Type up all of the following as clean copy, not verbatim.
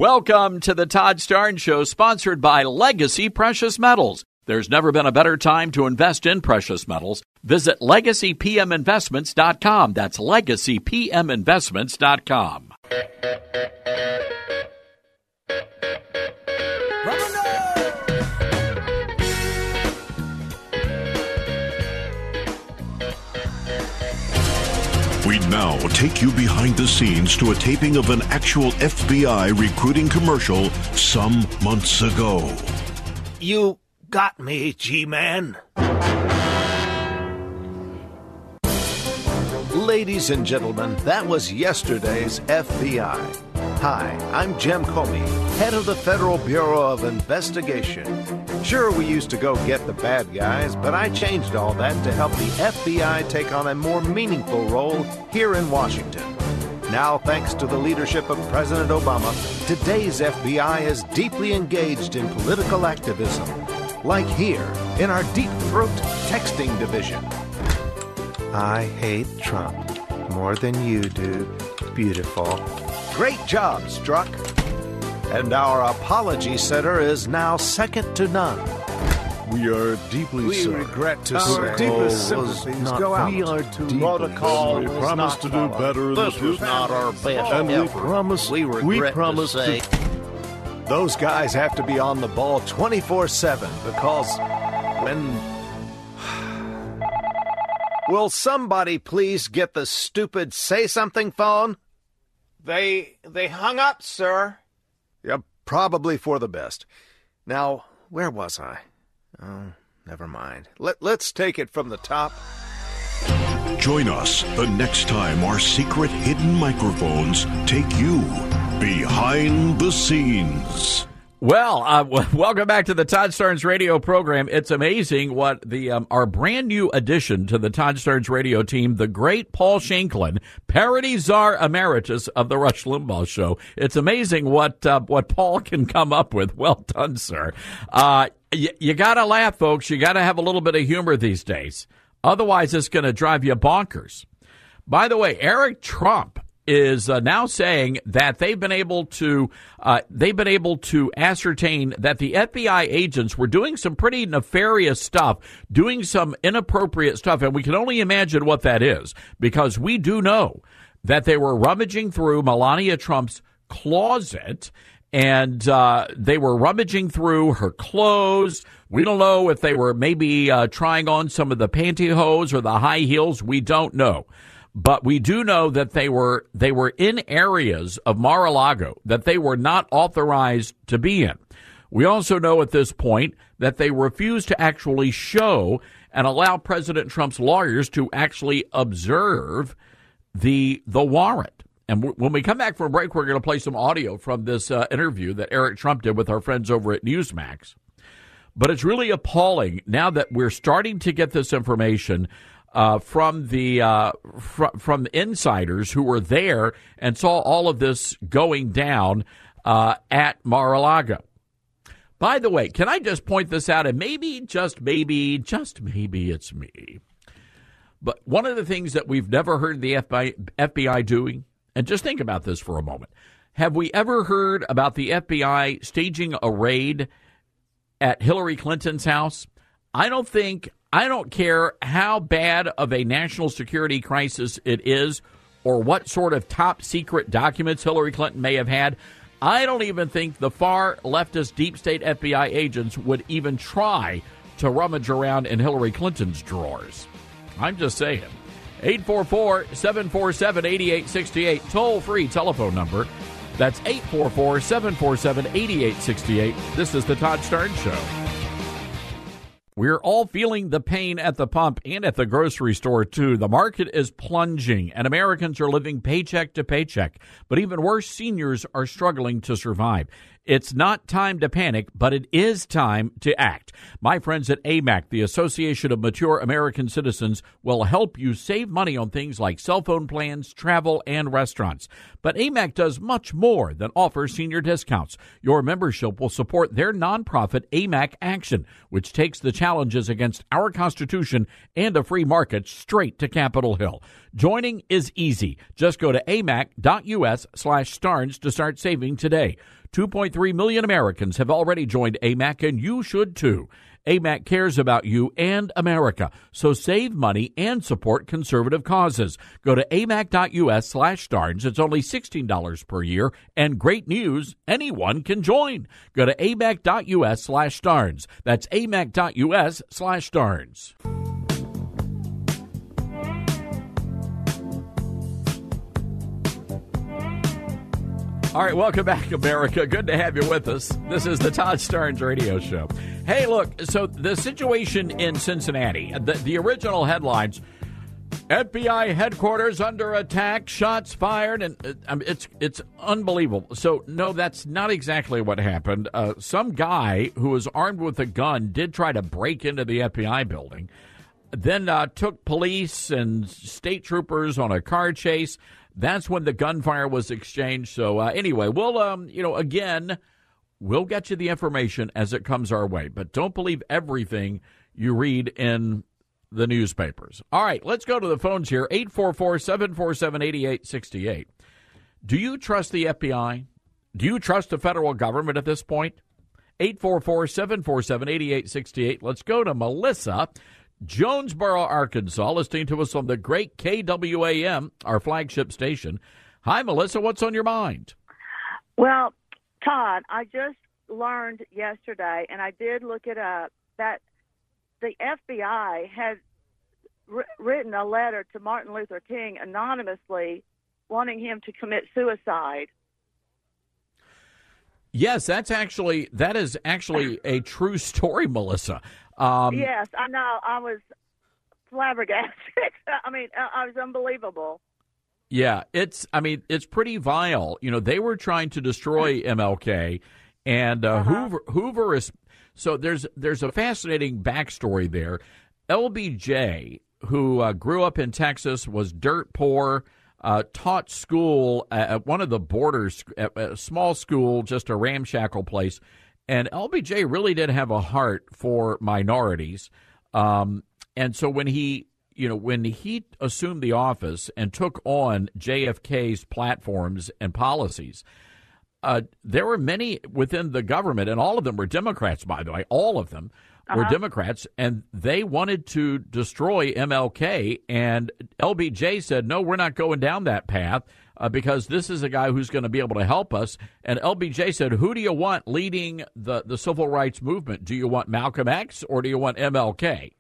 Welcome to the Todd Starnes Show, sponsored by Legacy Precious Metals. There's never been a better time to invest in precious metals. Visit LegacyPMInvestments.com. That's LegacyPMInvestments.com. We now take you behind the scenes to a taping of an actual FBI recruiting commercial some months ago. You got me, G-Man. Ladies and gentlemen, that was yesterday's FBI. Hi, I'm Jim Comey, head of the Federal Bureau of Investigation. Sure, we used to go get the bad guys, but I changed all that to help the FBI take on a more meaningful role here in Washington. Now, thanks to the leadership of President Obama, today's FBI is deeply engaged in political activism, like here in our Deep Throat Texting Division. I hate Trump more than you do, beautiful. Great job, Strzok. And our apology center is now second to none. We are deeply sorry. We regret to Our say deepest sympathies go out. We are to deeply protocol. sorry. We promise to do better in the This was future. not our best And effort. We regret to say. Those guys have to be on the ball 24/7 because when... Will somebody please get the stupid say-something phone? They hung up, sir. Yeah, probably for the best. Now, where was I? Oh, never mind. Let's take it from the top. Join us the next time our secret hidden microphones take you behind the scenes. Well, welcome back to the Todd Starnes radio program. It's amazing what our brand new addition to the Todd Starnes radio team, the great Paul Shanklin, parody czar emeritus of the Rush Limbaugh Show. It's amazing what Paul can come up with. Well done, sir. You got to laugh, folks. You got to have a little bit of humor these days. Otherwise, it's going to drive you bonkers. By the way, Eric Trump is now saying that they've been able to ascertain that the FBI agents were doing some pretty nefarious stuff, doing some inappropriate stuff, and we can only imagine what that is, because we do know that they were rummaging through Melania Trump's closet, and they were rummaging through her clothes. We don't know if they were maybe trying on some of the pantyhose or the high heels. We don't know. But we do know that they were in areas of Mar-a-Lago that they were not authorized to be in. We also know at this point that they refused to actually show and allow President Trump's lawyers to actually observe the warrant. And when we come back from break, we're going to play some audio from this interview that Eric Trump did with our friends over at Newsmax. But it's really appalling now that we're starting to get this information from the insiders who were there and saw all of this going down at Mar-a-Lago. By the way, can I just point this out? And maybe, just maybe it's me. But one of the things that we've never heard the FBI doing, and just think about this for a moment. Have we ever heard about the FBI staging a raid at Hillary Clinton's house? I don't care how bad of a national security crisis it is or what sort of top secret documents Hillary Clinton may have had. I don't even think the far leftist deep state FBI agents would even try to rummage around in Hillary Clinton's drawers. I'm just saying. 844-747-8868, toll-free telephone number. That's 844-747-8868. This is the Todd Starnes Show. We're all feeling the pain at the pump and at the grocery store, too. The market is plunging, and Americans are living paycheck to paycheck. But even worse, seniors are struggling to survive. It's not time to panic, but it is time to act. My friends at AMAC, the Association of Mature American Citizens, will help you save money on things like cell phone plans, travel, and restaurants. But AMAC does much more than offer senior discounts. Your membership will support their nonprofit AMAC Action, which takes the challenges against our Constitution and a free market straight to Capitol Hill. Joining is easy. Just go to amac.us/Starnes to start saving today. 2.3 million Americans have already joined AMAC, and you should too. AMAC cares about you and America, so save money and support conservative causes. Go to amac.us/Starnes. It's only $16 per year, and great news, anyone can join. Go to amac.us/Starnes. That's amac.us/Starnes. All right, welcome back, America. Good to have you with us. This is the Todd Starnes Radio Show. Hey, look, so the situation in Cincinnati, the original headlines, FBI headquarters under attack, shots fired, and it's unbelievable. So, no, that's not exactly what happened. Some guy who was armed with a gun did try to break into the FBI building, then took police and state troopers on a car chase. That's when the gunfire was exchanged. So anyway, we'll, again, we'll get you the information as it comes our way. But don't believe everything you read in the newspapers. All right, let's go to the phones here. 844-747-8868. Do you trust the FBI? Do you trust the federal government at this point? 844-747-8868. Let's go to Melissa, Jonesboro, Arkansas, listening to us on the great KWAM, our flagship station. Hi, Melissa. What's on your mind? Well, Todd, I just learned yesterday, and I did look it up, that the FBI had written a letter to Martin Luther King anonymously wanting him to commit suicide. Yes, that is actually a true story, Melissa. Yes, I know. I was flabbergasted. I mean, I was unbelievable. Yeah, it's pretty vile. You know, they were trying to destroy MLK, and Hoover is. So there's a fascinating backstory there. LBJ, who grew up in Texas, was dirt poor, taught school at one of the borders, at a small school, just a ramshackle place. And LBJ really did have a heart for minorities. And so when he assumed the office and took on JFK's platforms and policies, there were many within the government, and all of them were Democrats, by the way. All of them were Democrats, and they wanted to destroy MLK. And LBJ said, no, we're not going down that path because this is a guy who's going to be able to help us. And LBJ said, who do you want leading the civil rights movement? Do you want Malcolm X or do you want MLK?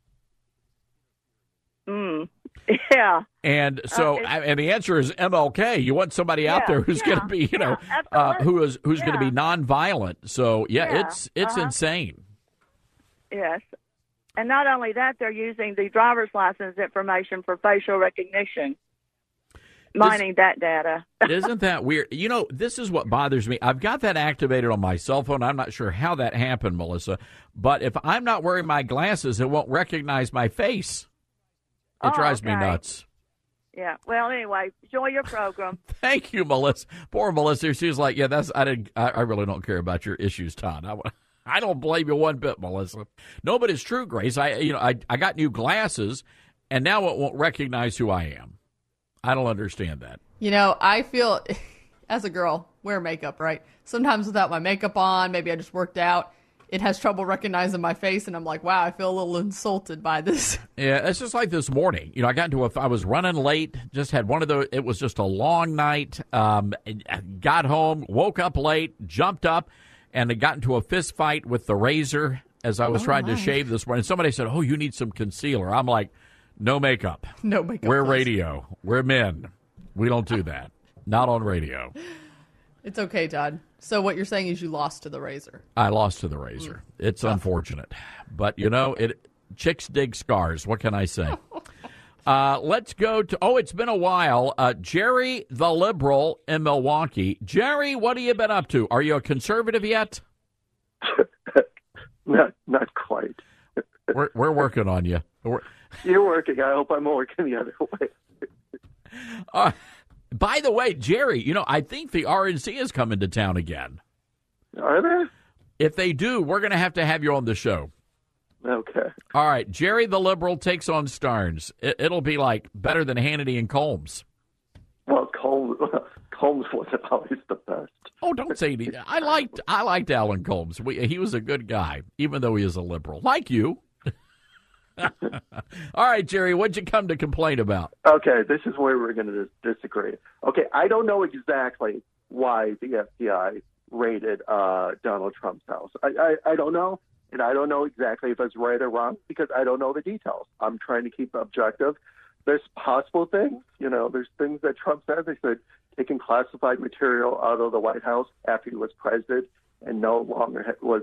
Yeah. And so, and the answer is MLK. You want somebody out there who's going to be, who's going to be nonviolent. So, it's insane. Yes. And not only that, they're using the driver's license information for facial recognition, mining that data. Isn't that weird? You know, this is what bothers me. I've got that activated on my cell phone. I'm not sure how that happened, Melissa. But if I'm not wearing my glasses, it won't recognize my face. It drives me nuts. Yeah. Well, anyway, enjoy your program. Thank you, Melissa. Poor Melissa. She was like, "Yeah, I really don't care about your issues, Todd. I don't blame you one bit, Melissa. No, but it's true, Grace. I got new glasses, and now it won't recognize who I am. I don't understand that. You know, I feel as a girl, wear makeup, right? Sometimes without my makeup on, maybe I just worked out. It has trouble recognizing my face, and I'm like, wow, I feel a little insulted by this. Yeah, it's just like this morning. You know, I was running late, just had one of those, it was just a long night, got home, woke up late, jumped up, and I got into a fist fight with the razor as I was trying to shave this morning. Somebody said, oh, you need some concealer. I'm like, no makeup. No makeup. We're radio. We're men. We don't do that. Not on radio. It's okay, Todd. So what you're saying is you lost to the razor. I lost to the razor. It's unfortunate. But, you know, chicks dig scars. What can I say? Let's go to, it's been a while. Jerry the Liberal in Milwaukee. Jerry, what have you been up to? Are you a conservative yet? Not quite. We're working on you. You're working. I hope I'm working the other way. By the way, Jerry, you know, I think the RNC is coming to town again. Are they? If they do, we're going to have you on the show. Okay. All right, Jerry the liberal takes on Starnes. It'll be like better than Hannity and Combs. Well, Combs wasn't always the best. Oh, don't say anything. I liked Alan Combs. He was a good guy, even though he is a liberal, like you. All right, Jerry, what'd you come to complain about? Okay, this is where we're going to disagree. Okay, I don't know exactly why the FBI raided Donald Trump's house. I don't know, and I don't know exactly if it's right or wrong because I don't know the details. I'm trying to keep objective. There's possible things, there's things that Trump said. They said taking classified material out of the White House after he was president and no longer was,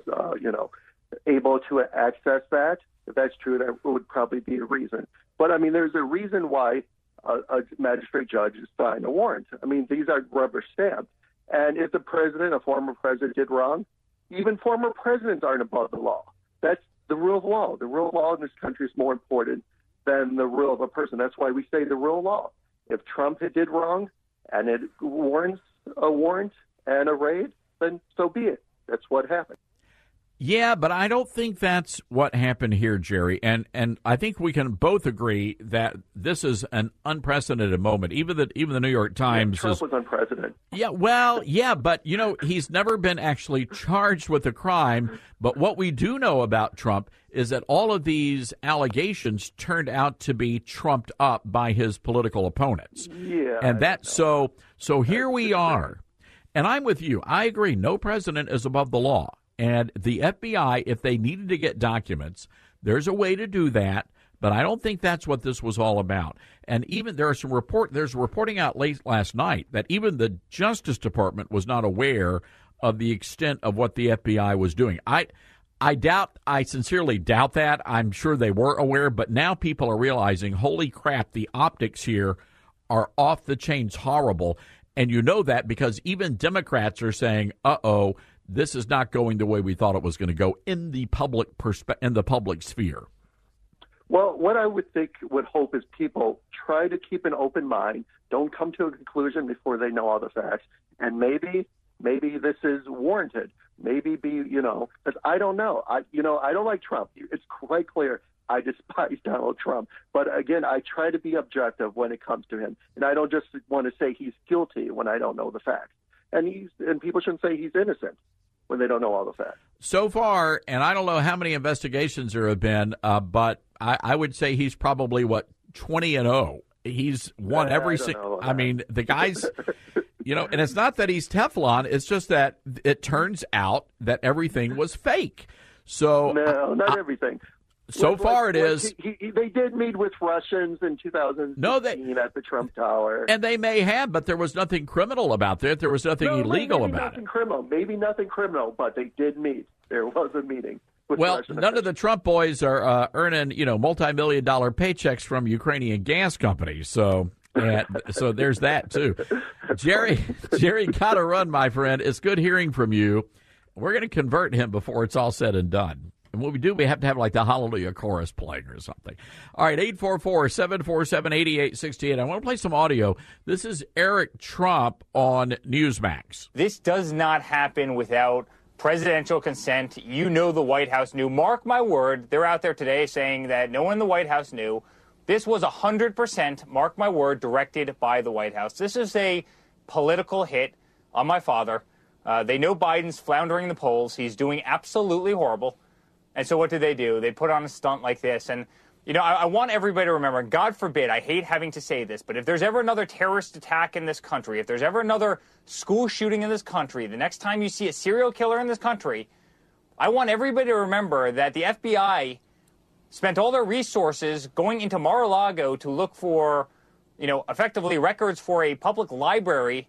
able to access that. If that's true, that would probably be a reason. But, I mean, there's a reason why a magistrate judge is signed a warrant. I mean, these are rubber stamped. And if the president, a former president, did wrong, even former presidents aren't above the law. That's the rule of law. The rule of law in this country is more important than the rule of a person. That's why we say the rule of law. If Trump did wrong and it warrants a warrant and a raid, then so be it. That's what happened. Yeah, but I don't think that's what happened here, Jerry. And I think we can both agree that this is an unprecedented moment. Even the New York Times Trump was unprecedented. Yeah, well, yeah, but he's never been actually charged with a crime. But what we do know about Trump is that all of these allegations turned out to be trumped up by his political opponents. Yeah, and so here we are. And I'm with you. I agree. No president is above the law. And the FBI, if they needed to get documents, there's a way to do that. But I don't think that's what this was all about. And even there's reporting out late last night that even the Justice Department was not aware of the extent of what the FBI was doing. I sincerely doubt that. I'm sure they were aware, but now people are realizing, holy crap, the optics here are off the chains horrible. And you know that because even Democrats are saying, uh-oh, this is not going the way we thought it was going to go in the public sphere. Well, what I would hope is people try to keep an open mind, don't come to a conclusion before they know all the facts, and maybe this is warranted. Maybe because I don't know. I don't like Trump. It's quite clear. I despise Donald Trump. But again, I try to be objective when it comes to him, and I don't just want to say he's guilty when I don't know the facts. And people shouldn't say he's innocent when they don't know all the facts. So far, and I don't know how many investigations there have been, but I would say he's probably 20-0. He's won every single. I mean, the guy's, and it's not that he's Teflon. It's just that it turns out that everything was fake. So no, not everything. So far it is. They did meet with Russians in 2016 at the Trump Tower. And they may have, but there was nothing criminal about it. There was nothing illegal about it. Maybe nothing criminal, but they did meet. There was a meeting. Well, none of the Trump boys are earning, multi-million-dollar paychecks from Ukrainian gas companies. So there's that, too. Jerry, got to run, my friend. It's good hearing from you. We're going to convert him before it's all said and done. And when we do, we have to have like the Hallelujah chorus playing or something. All right, 844-747-8868. I want to play some audio. This is Eric Trump on Newsmax. This does not happen without presidential consent. The White House knew. Mark my word, they're out there today saying that no one in the White House knew. This was 100%, mark my word, directed by the White House. This is a political hit on my father. They know Biden's floundering in the polls. He's doing absolutely horrible. And so what did they do? They put on a stunt like this. And, I want everybody to remember, God forbid, I hate having to say this, but if there's ever another terrorist attack in this country, if there's ever another school shooting in this country, the next time you see a serial killer in this country, I want everybody to remember that the FBI spent all their resources going into Mar-a-Lago to look for, effectively records for a public library,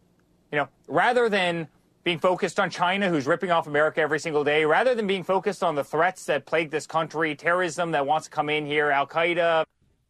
rather than being focused on China, who's ripping off America every single day, rather than being focused on the threats that plague this country, terrorism that wants to come in here, Al-Qaeda.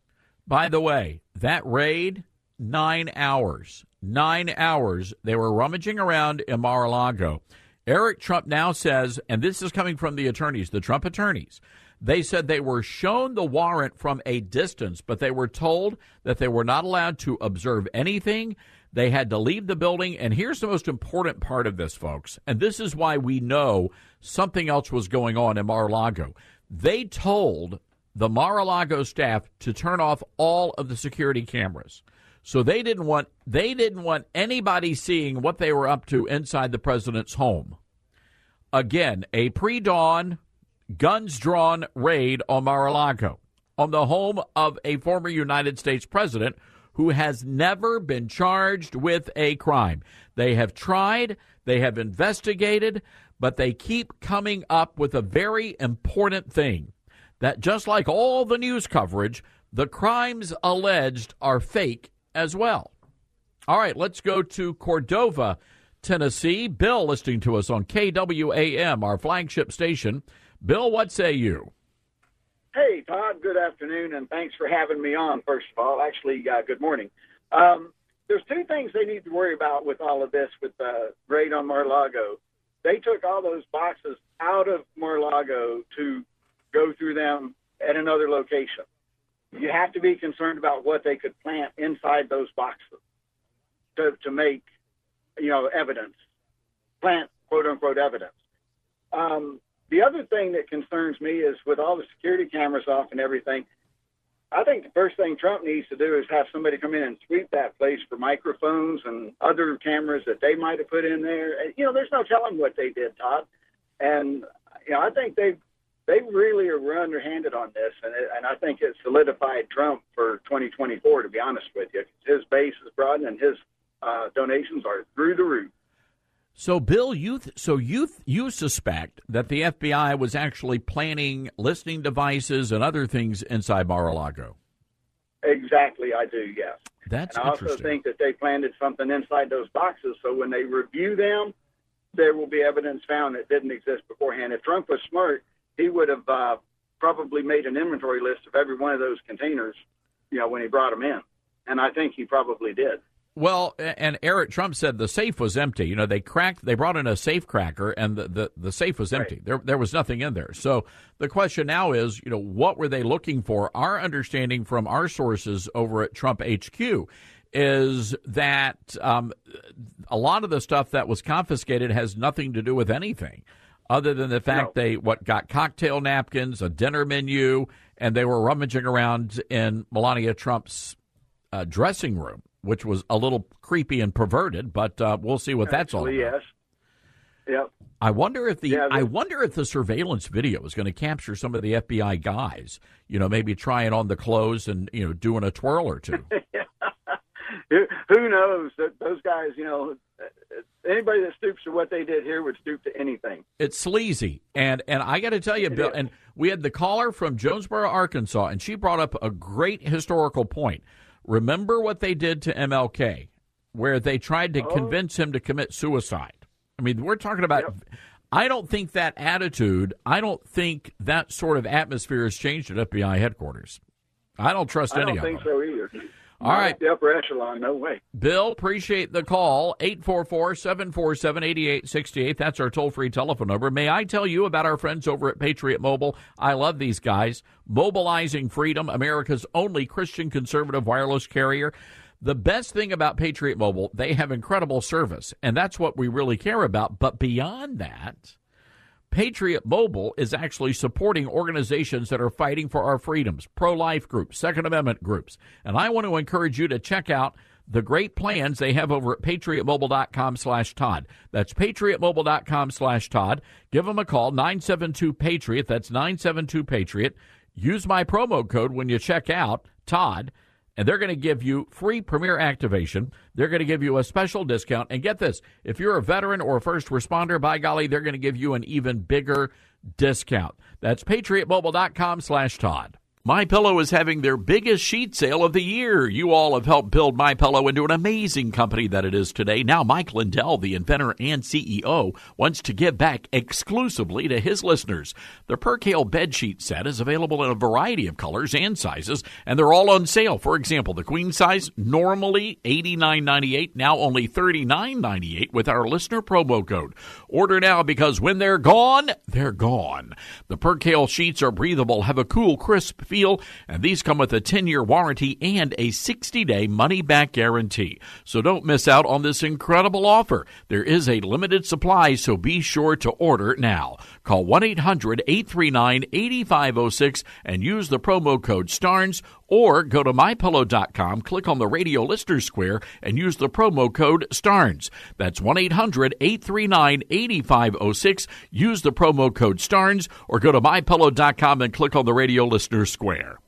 By the way, that raid, 9 hours. 9 hours. They were rummaging around in Mar-a-Lago. Eric Trump now says, and this is coming from the attorneys, the Trump attorneys, they said they were shown the warrant from a distance, but they were told that they were not allowed to observe anything. They had to leave the building. And here's the most important part of this, folks. And this is why we know something else was going on in Mar-a-Lago. They told the Mar-a-Lago staff to turn off all of the security cameras. So they didn't want anybody seeing what they were up to inside the president's home. Again, a pre-dawn, guns-drawn raid on Mar-a-Lago, on the home of a former United States president who has never been charged with a crime. They have tried, they have investigated, but they keep coming up with a very important thing, that just like all the news coverage, the crimes alleged are fake as well. All right, let's go to Cordova, Tennessee. Bill listening to us on KWAM, our flagship station. Bill, what say you? Hey, Todd, good afternoon, and thanks for having me on, first of all. Actually, good morning. There's two things they need to worry about with all of this, with the raid on Mar-a-Lago. They took all those boxes out of Mar-a-Lago to go through them at another location. You have to be concerned about what they could plant inside those boxes to make, evidence, plant, quote-unquote, evidence. The other thing that concerns me is with all the security cameras off and everything, I think the first thing Trump needs to do is have somebody come in and sweep that place for microphones and other cameras that they might have put in there. There's no telling what they did, Todd. And, I think they really are underhanded on this, and I think it solidified Trump for 2024, to be honest with you. His base is broadened, and his donations are through the roof. So, Bill, you suspect that the FBI was actually planning listening devices and other things inside Mar-a-Lago? Exactly, I do, yes. That's and I interesting. also think that they planted something inside those boxes, so when they review them, there will be evidence found that didn't exist beforehand. If Trump was smart, he would have probably made an inventory list of every one of those containers, when he brought them in. And I think he probably did. Well, and Eric Trump said the safe was empty. They brought in a safe cracker, and the safe was empty. Right. There was nothing in there. So the question now is, what were they looking for? Our understanding from our sources over at Trump HQ is that a lot of the stuff that was confiscated has nothing to do with anything other than the fact they got cocktail napkins, a dinner menu, and they were rummaging around in Melania Trump's dressing room, which was a little creepy and perverted, but we'll see what that's all about. Yes. Yep. I wonder if the surveillance video is going to capture some of the FBI guys, maybe trying on the clothes and, doing a twirl or two. Who knows? Those guys, anybody that stoops to what they did here would stoop to anything. It's sleazy. And I got to tell you, Bill, and we had the caller from Jonesboro, Arkansas, and she brought up a great historical point. Remember what they did to MLK, where they tried to convince him to commit suicide. I mean, we're talking about, I don't think that attitude, I don't think that sort of atmosphere has changed at FBI headquarters. I don't trust any of them. I don't think so either. All right. The upper echelon, no way. Bill, appreciate the call. 844-747-8868. That's our toll-free telephone number. May I tell you about our friends over at Patriot Mobile? I love these guys. Mobilizing freedom, America's only Christian conservative wireless carrier. The best thing about Patriot Mobile, they have incredible service, and that's what we really care about. But beyond that, Patriot Mobile is actually supporting organizations that are fighting for our freedoms, pro-life groups, Second Amendment groups. And I want to encourage you to check out the great plans they have over at patriotmobile.com/Todd. That's patriotmobile.com/Todd. Give them a call, 972-PATRIOT. That's 972-PATRIOT. Use my promo code when you check out, Todd, and they're going to give you free Premier activation. They're going to give you a special discount. And get this, if you're a veteran or a first responder, by golly, they're going to give you an even bigger discount. That's patriotmobile.com/Todd. MyPillow is having their biggest sheet sale of the year. You all have helped build MyPillow into an amazing company that it is today. Now Mike Lindell, the inventor and CEO, wants to give back exclusively to his listeners. The Percale bed sheet set is available in a variety of colors and sizes, and they're all on sale. For example, the queen size, normally $89.98, now only $39.98 with our listener promo code. Order now because when they're gone, they're gone. The Percale sheets are breathable, have a cool, crisp feel, seal, and these come with a 10-year warranty and a 60-day money-back guarantee. So don't miss out on this incredible offer. There is a limited supply, so be sure to order now. Call 1-800-839-8506 and use the promo code STARNS, or go to MyPillow.com, click on the radio listener square, and use the promo code STARNS. That's 1-800-839-8506. Use the promo code STARNS, or go to MyPillow.com and click on the radio listener square.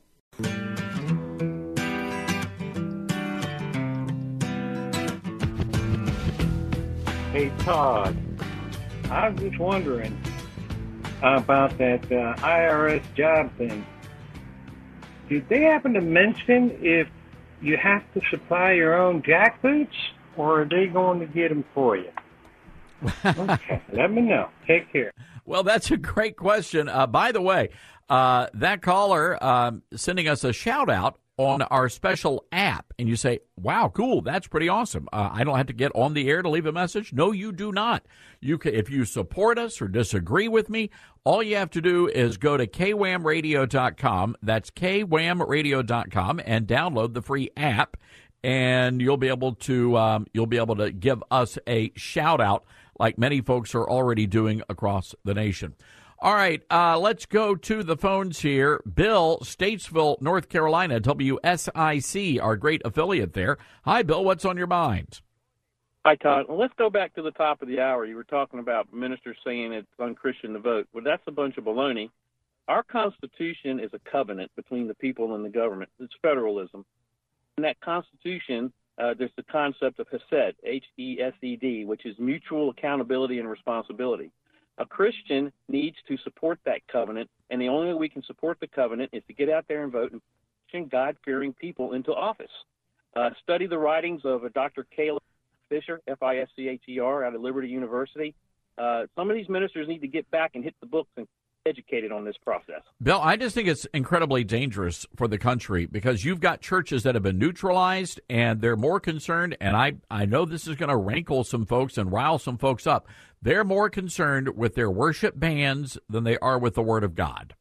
Hey, Todd, I was just wondering about that IRS job thing. Did they happen to mention if you have to supply your own jackboots, or are they going to get them for you? Okay, let me know. Take care. Well, that's a great question. By the way, that caller sending us a shout-out on our special app, and you say, wow, cool, that's pretty awesome. I don't have to get on the air to leave a message. No, you do not. You can, if you support us or disagree with me, all you have to do is go to kwamradio.com. That's kwamradio.com, and download the free app, and you'll be able to give us a shout out like many folks are already doing across the nation. All right, let's go to the phones here. Bill, Statesville, North Carolina, WSIC, our great affiliate there. Hi, Bill. What's on your mind? Hi, Todd. Well, let's go back to the top of the hour. You were talking about ministers saying it's unchristian to vote. Well, that's a bunch of baloney. Our Constitution is a covenant between the people and the government. It's federalism. In that Constitution, there's the concept of Hesed, H-E-S-E-D, which is mutual accountability and responsibility. A Christian needs to support that covenant, and the only way we can support the covenant is to get out there and vote and push God-fearing people into office. Study the writings of Dr. Caleb Fisher, F-I-S-C-H-E-R, out of Liberty University. Some of these ministers need to get back and hit the books and get educated on this process. Bill, I just think it's incredibly dangerous for the country because you've got churches that have been neutralized and they're more concerned, and I know this is going to rankle some folks and rile some folks up. They're more concerned with their worship bands than they are with the Word of God.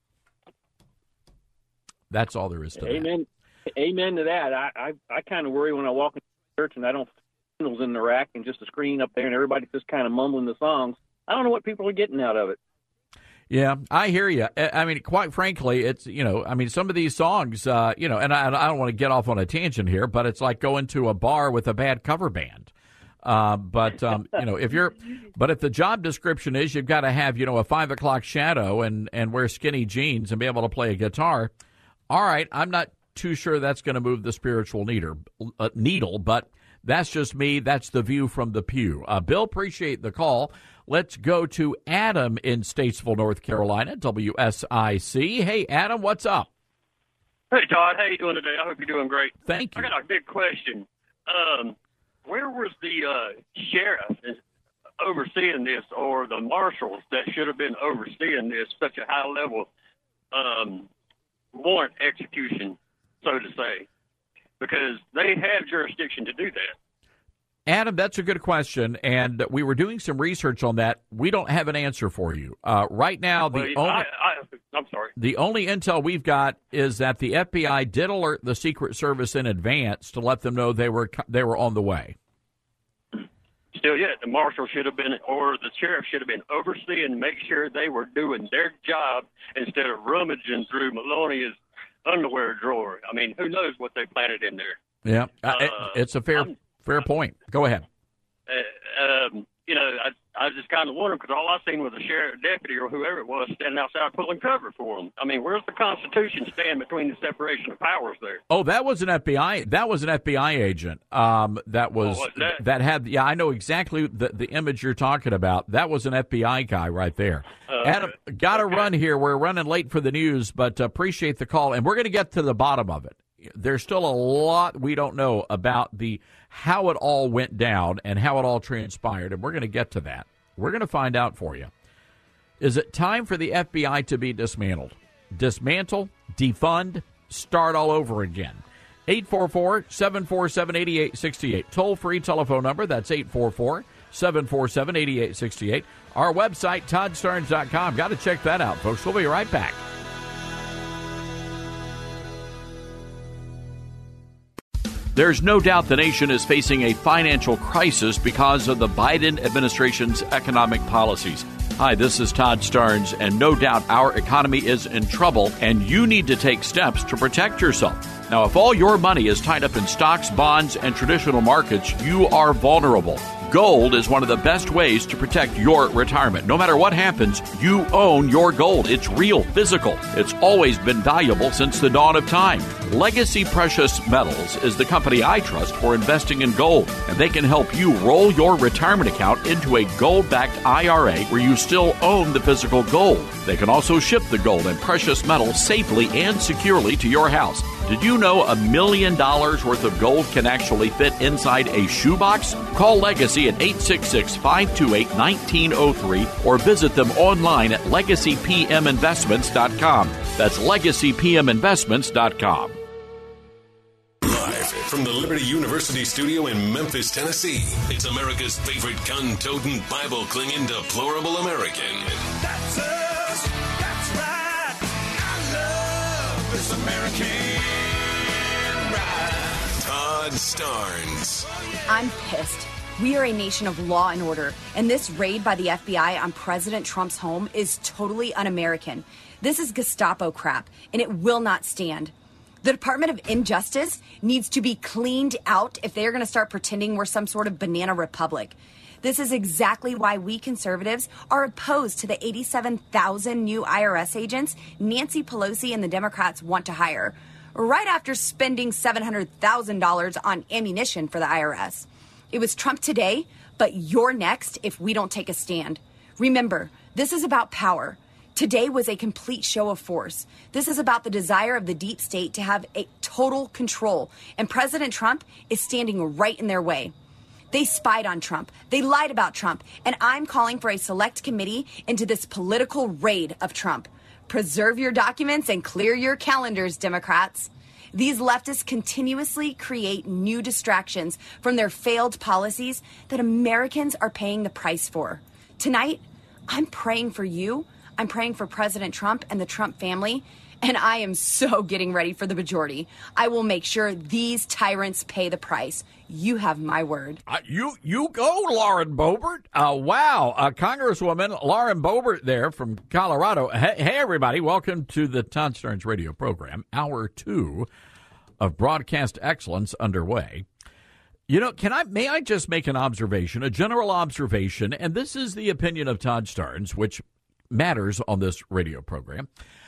That's all there is to Amen. that. Amen to that. I kind of worry when I walk into church and I don't find in the rack and just a screen up there and everybody's just kind of mumbling the songs. I don't know what people are getting out of it. Yeah, I hear you. I mean, quite frankly, it's, some of these songs, and I don't want to get off on a tangent here, but it's like going to a bar with a bad cover band. If the job description is you've got to have, a 5 o'clock shadow and wear skinny jeans and be able to play a guitar, all right, I'm not too sure that's going to move the spiritual needle, but that's just me. That's the view from the pew. Bill, appreciate the call. Let's go to Adam in Statesville, North Carolina, WSIC. Hey, Adam, what's up? Hey, Todd. How you doing today? I hope you're doing great. Thank you. I got a big question. Where was the sheriff overseeing this, or the marshals that should have been overseeing this, such a high-level warrant execution, so to say? Because they have jurisdiction to do that. Adam, that's a good question, and we were doing some research on that. We don't have an answer for you. Right now, I'm sorry. The only intel we've got is that the FBI did alert the Secret Service in advance to let them know they were on the way. Still yet, the marshal should have been, or the sheriff should have been overseeing, make sure they were doing their job instead of rummaging through Melonia's underwear drawer. I mean, who knows what they planted in there? Yeah, it's a fair point. Go ahead. I was just kind of wondering because all I seen was a sheriff deputy or whoever it was standing outside pulling cover for them. I mean, where's the Constitution stand between the separation of powers there? Oh, that was an FBI. That was an FBI agent. That had. Yeah, I know exactly the image you're talking about. That was an FBI guy right there. Adam, got to run here. We're running late for the news, but appreciate the call, and we're going to get to the bottom of it. There's still a lot we don't know about how it all went down and how it all transpired, and we're going to get to that. We're going to find out for you. Is it time for the FBI to be dismantled? Dismantle, defund, start all over again. 844-747-8868. Toll-free telephone number, that's 844-747-8868. Our website, ToddStarnes.com. Got to check that out, folks. We'll be right back. There's no doubt the nation is facing a financial crisis because of the Biden administration's economic policies. Hi, this is Todd Starnes, and no doubt our economy is in trouble, and you need to take steps to protect yourself. Now, if all your money is tied up in stocks, bonds, and traditional markets, you are vulnerable. Gold is one of the best ways to protect your retirement. No matter what happens, you own your gold. It's real, physical. It's always been valuable since the dawn of time. Legacy Precious Metals is the company I trust for investing in gold, and they can help you roll your retirement account into a gold-backed IRA where you still own the physical gold. They can also ship the gold and precious metals safely and securely to your house. Did you know $1 million worth of gold can actually fit inside a shoebox? Call Legacy at 866-528-1903 or visit them online at LegacyPMInvestments.com. That's LegacyPMInvestments.com. Live from the Liberty University studio in Memphis, Tennessee, it's America's favorite gun-toting, Bible-clinging, deplorable American. That's us. That's right. I love this American ride. Todd Starnes. I'm pissed. We are a nation of law and order, and this raid by the FBI on President Trump's home is totally un-American. This is Gestapo crap, and it will not stand. The Department of Injustice needs to be cleaned out if they're going to start pretending we're some sort of banana republic. This is exactly why we conservatives are opposed to the 87,000 new IRS agents Nancy Pelosi and the Democrats want to hire, right after spending $700,000 on ammunition for the IRS. It was Trump today, but you're next if we don't take a stand. Remember, this is about power. Today was a complete show of force. This is about the desire of the deep state to have a total control, and President Trump is standing right in their way. They spied on Trump. They lied about Trump, and I'm calling for a select committee into this political raid of Trump. Preserve your documents and clear your calendars, Democrats. These leftists continuously create new distractions from their failed policies that Americans are paying the price for. Tonight, I'm praying for you. I'm praying for President Trump and the Trump family, and I am so getting ready for the majority. I will make sure these tyrants pay the price. You have my word. You go, Lauren Boebert. Wow, Congresswoman Lauren Boebert there from Colorado. Hey, everybody, welcome to the Todd Starnes radio program, Hour 2 of broadcast excellence underway. You know, may I just make an observation, a general observation, and this is the opinion of Todd Starnes, which matters on this radio program.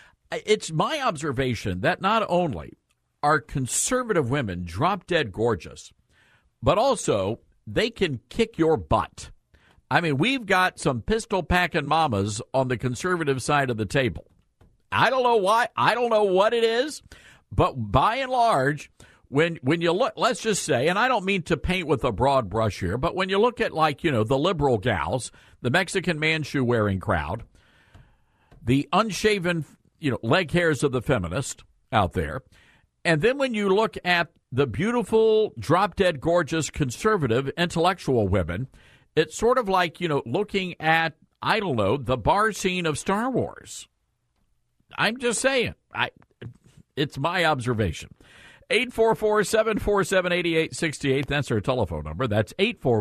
It's my observation that not only are conservative women drop dead gorgeous, but also they can kick your butt. I mean, we've got some pistol-packing mamas on the conservative side of the table. I don't know why. I don't know what it is, but by and large, when you look, let's just say, and I don't mean to paint with a broad brush here, but when you look at, like, you know, the liberal gals, the Mexican man shoe wearing crowd, the unshaven, you know, leg hairs of the feminist out there, and then when you look at the beautiful, drop-dead gorgeous, conservative, intellectual women, it's sort of like, you know, looking at, I don't know, the bar scene of Star Wars. I'm just saying. It's my observation. 844-747-8868. That's our telephone number. That's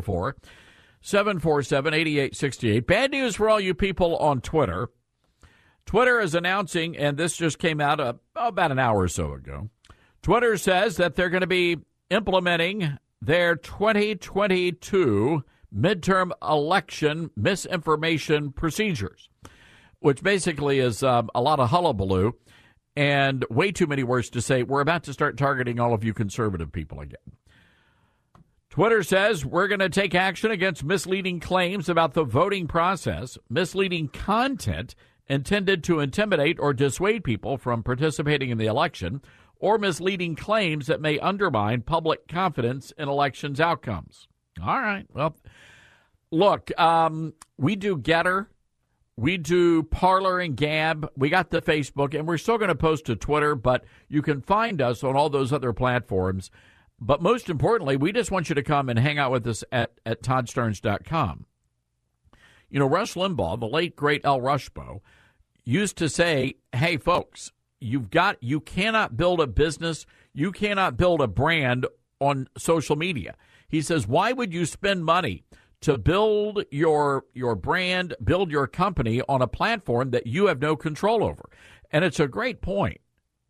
844-747-8868. Bad news for all you people on Twitter. Twitter is announcing, and this just came out about an hour or so ago, Twitter says that they're going to be implementing their 2022 midterm election misinformation procedures, which basically is a lot of hullabaloo and way too many words to say. We're about to start targeting all of you conservative people again. Twitter says we're going to take action against misleading claims about the voting process, misleading content intended to intimidate or dissuade people from participating in the election, or misleading claims that may undermine public confidence in elections outcomes. All right. Well, look, we do Getter. We do Parler and Gab. We got the Facebook, and we're still going to post to Twitter, but you can find us on all those other platforms. But most importantly, we just want you to come and hang out with us at ToddStarnes.com. You know, Rush Limbaugh, the late, great El Rushbo, used to say, hey, folks, you cannot build a business, you cannot build a brand on social media. He says, why would you spend money to build your brand, build your company on a platform that you have no control over? And it's a great point.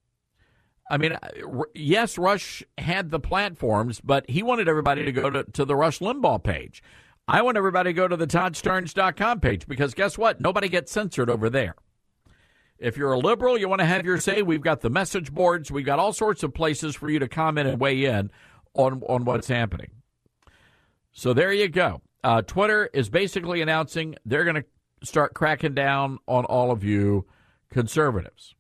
I mean, yes, Rush had the platforms, but he wanted everybody to go to the Rush Limbaugh page. I want everybody to go to the ToddStarnes.com page because guess what? Nobody gets censored over there. If you're a liberal, you want to have your say, we've got the message boards. We've got all sorts of places for you to comment and weigh in on what's happening. So there you go. Twitter is basically announcing they're going to start cracking down on all of you conservatives.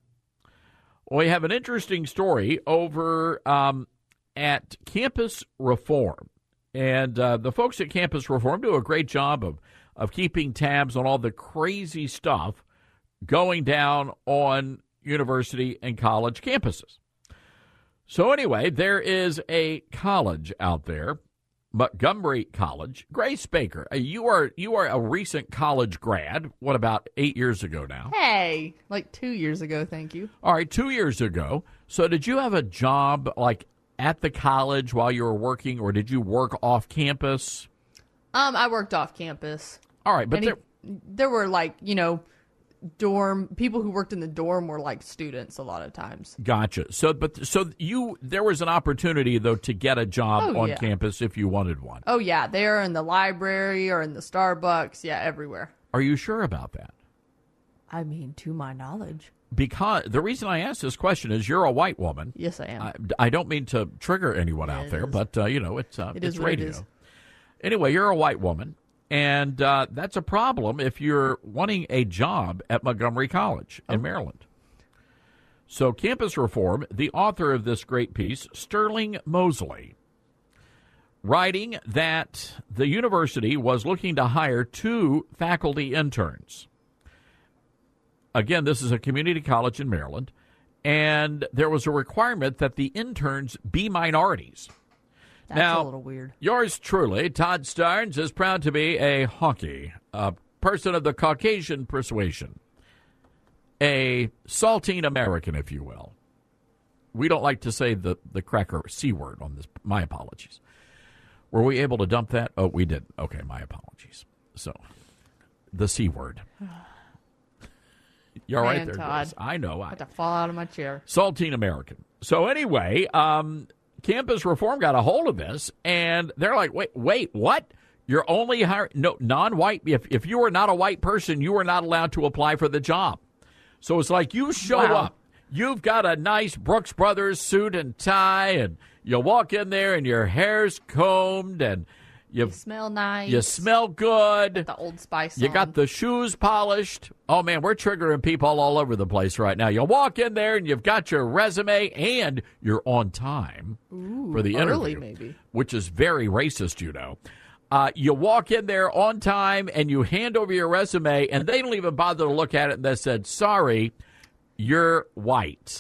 We have an interesting story over at Campus Reform. And the folks at Campus Reform do a great job of keeping tabs on all the crazy stuff going down on university and college campuses. So anyway, there is a college out there, Montgomery College. Grace Baker, you are a recent college grad. What, about 8 years ago now? Hey, like 2 years ago, thank you. All right, 2 years ago. So did you have a job like at the college while you were working, or did you work off campus? I worked off campus. All right, but there were like, dorm people who worked in the dorm were like students a lot of times. Gotcha. So there was an opportunity though to get a job on campus if you wanted one. Oh yeah, they're in the library or in the Starbucks, everywhere. Are you sure about that? I mean, to my knowledge. Because the reason I ask this question is you're a white woman. Yes, I am. I don't mean to trigger anyone out there, but it's radio. It is. Anyway, you're a white woman. And that's a problem if you're wanting a job at Montgomery College in Maryland. So Campus Reform, the author of this great piece, Sterling Mosley, writing that the university was looking to hire 2 faculty interns. Again, this is a community college in Maryland, and there was a requirement that the interns be minorities. That's a little weird. Yours truly, Todd Starnes, is proud to be a honky, a person of the Caucasian persuasion, a saltine American, if you will. We don't like to say the cracker C word on this. My apologies. Were we able to dump that? Oh, we did. Okay, my apologies. So, the C word. You're right there, Todd. I know. I had to fall out of my chair. Saltine American. So anyway, Campus Reform got a hold of this, and they're like, wait, what? You're only hiring non-white. If you are not a white person, you are not allowed to apply for the job. So it's like you show up. You've got a nice Brooks Brothers suit and tie, and you walk in there, and your hair's combed, and you smell nice. You smell good. The Old Spice You got the shoes polished. Oh, man, we're triggering people all over the place right now. You walk in there, and you've got your resume, and you're on time for the interview. Early, maybe. Which is very racist, You walk in there on time, and you hand over your resume, and they don't even bother to look at it, and they said, sorry, you're white.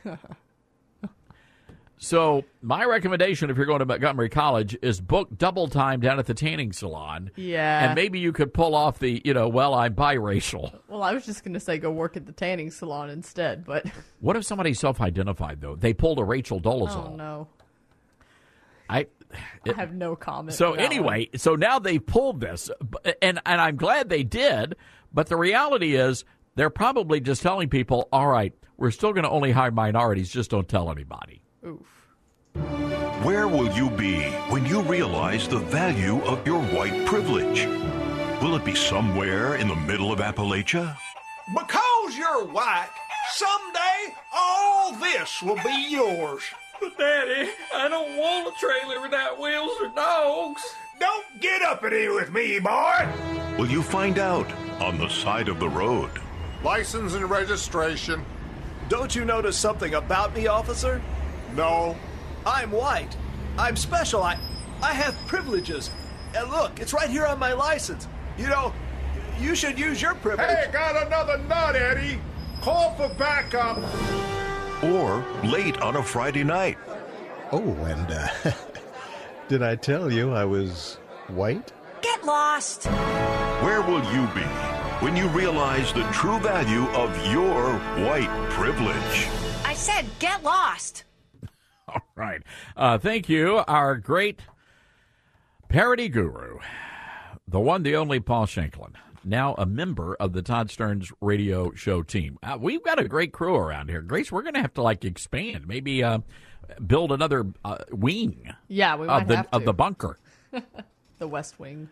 So my recommendation, if you're going to Montgomery College, is book double time down at the tanning salon. Yeah. And maybe you could pull off the, I'm biracial. Well, I was just going to say go work at the tanning salon instead, but... What if somebody self-identified, though? They pulled a Rachel Dolezal. Oh, no. I have no comment. So anyway, so now they pulled this, and I'm glad they did, but the reality is they're probably just telling people, all right, we're still going to only hire minorities, just don't tell anybody. Oof. Where will you be when you realize the value of your white privilege? Will it be somewhere in the middle of Appalachia? Because you're white, someday all this will be yours. But Daddy, I don't want a trailer without wheels or dogs. Don't get uppity with me, boy. Will you find out on the side of the road? License and registration. Don't you notice something about me, officer? No. I'm white. I'm special. I have privileges. And look, it's right here on my license. You should use your privilege. Hey, got another nut, Eddie. Call for backup. Or late on a Friday night. Oh, and did I tell you I was white? Get lost. Where will you be when you realize the true value of your white privilege? I said get lost. All right. Thank you, our great parody guru, the one, the only Paul Shanklin, now a member of the Todd Stearns radio show team. We've got a great crew around here. Grace, we're going to have to, expand, maybe build another wing Yeah, we might have to. of the bunker. The West Wing.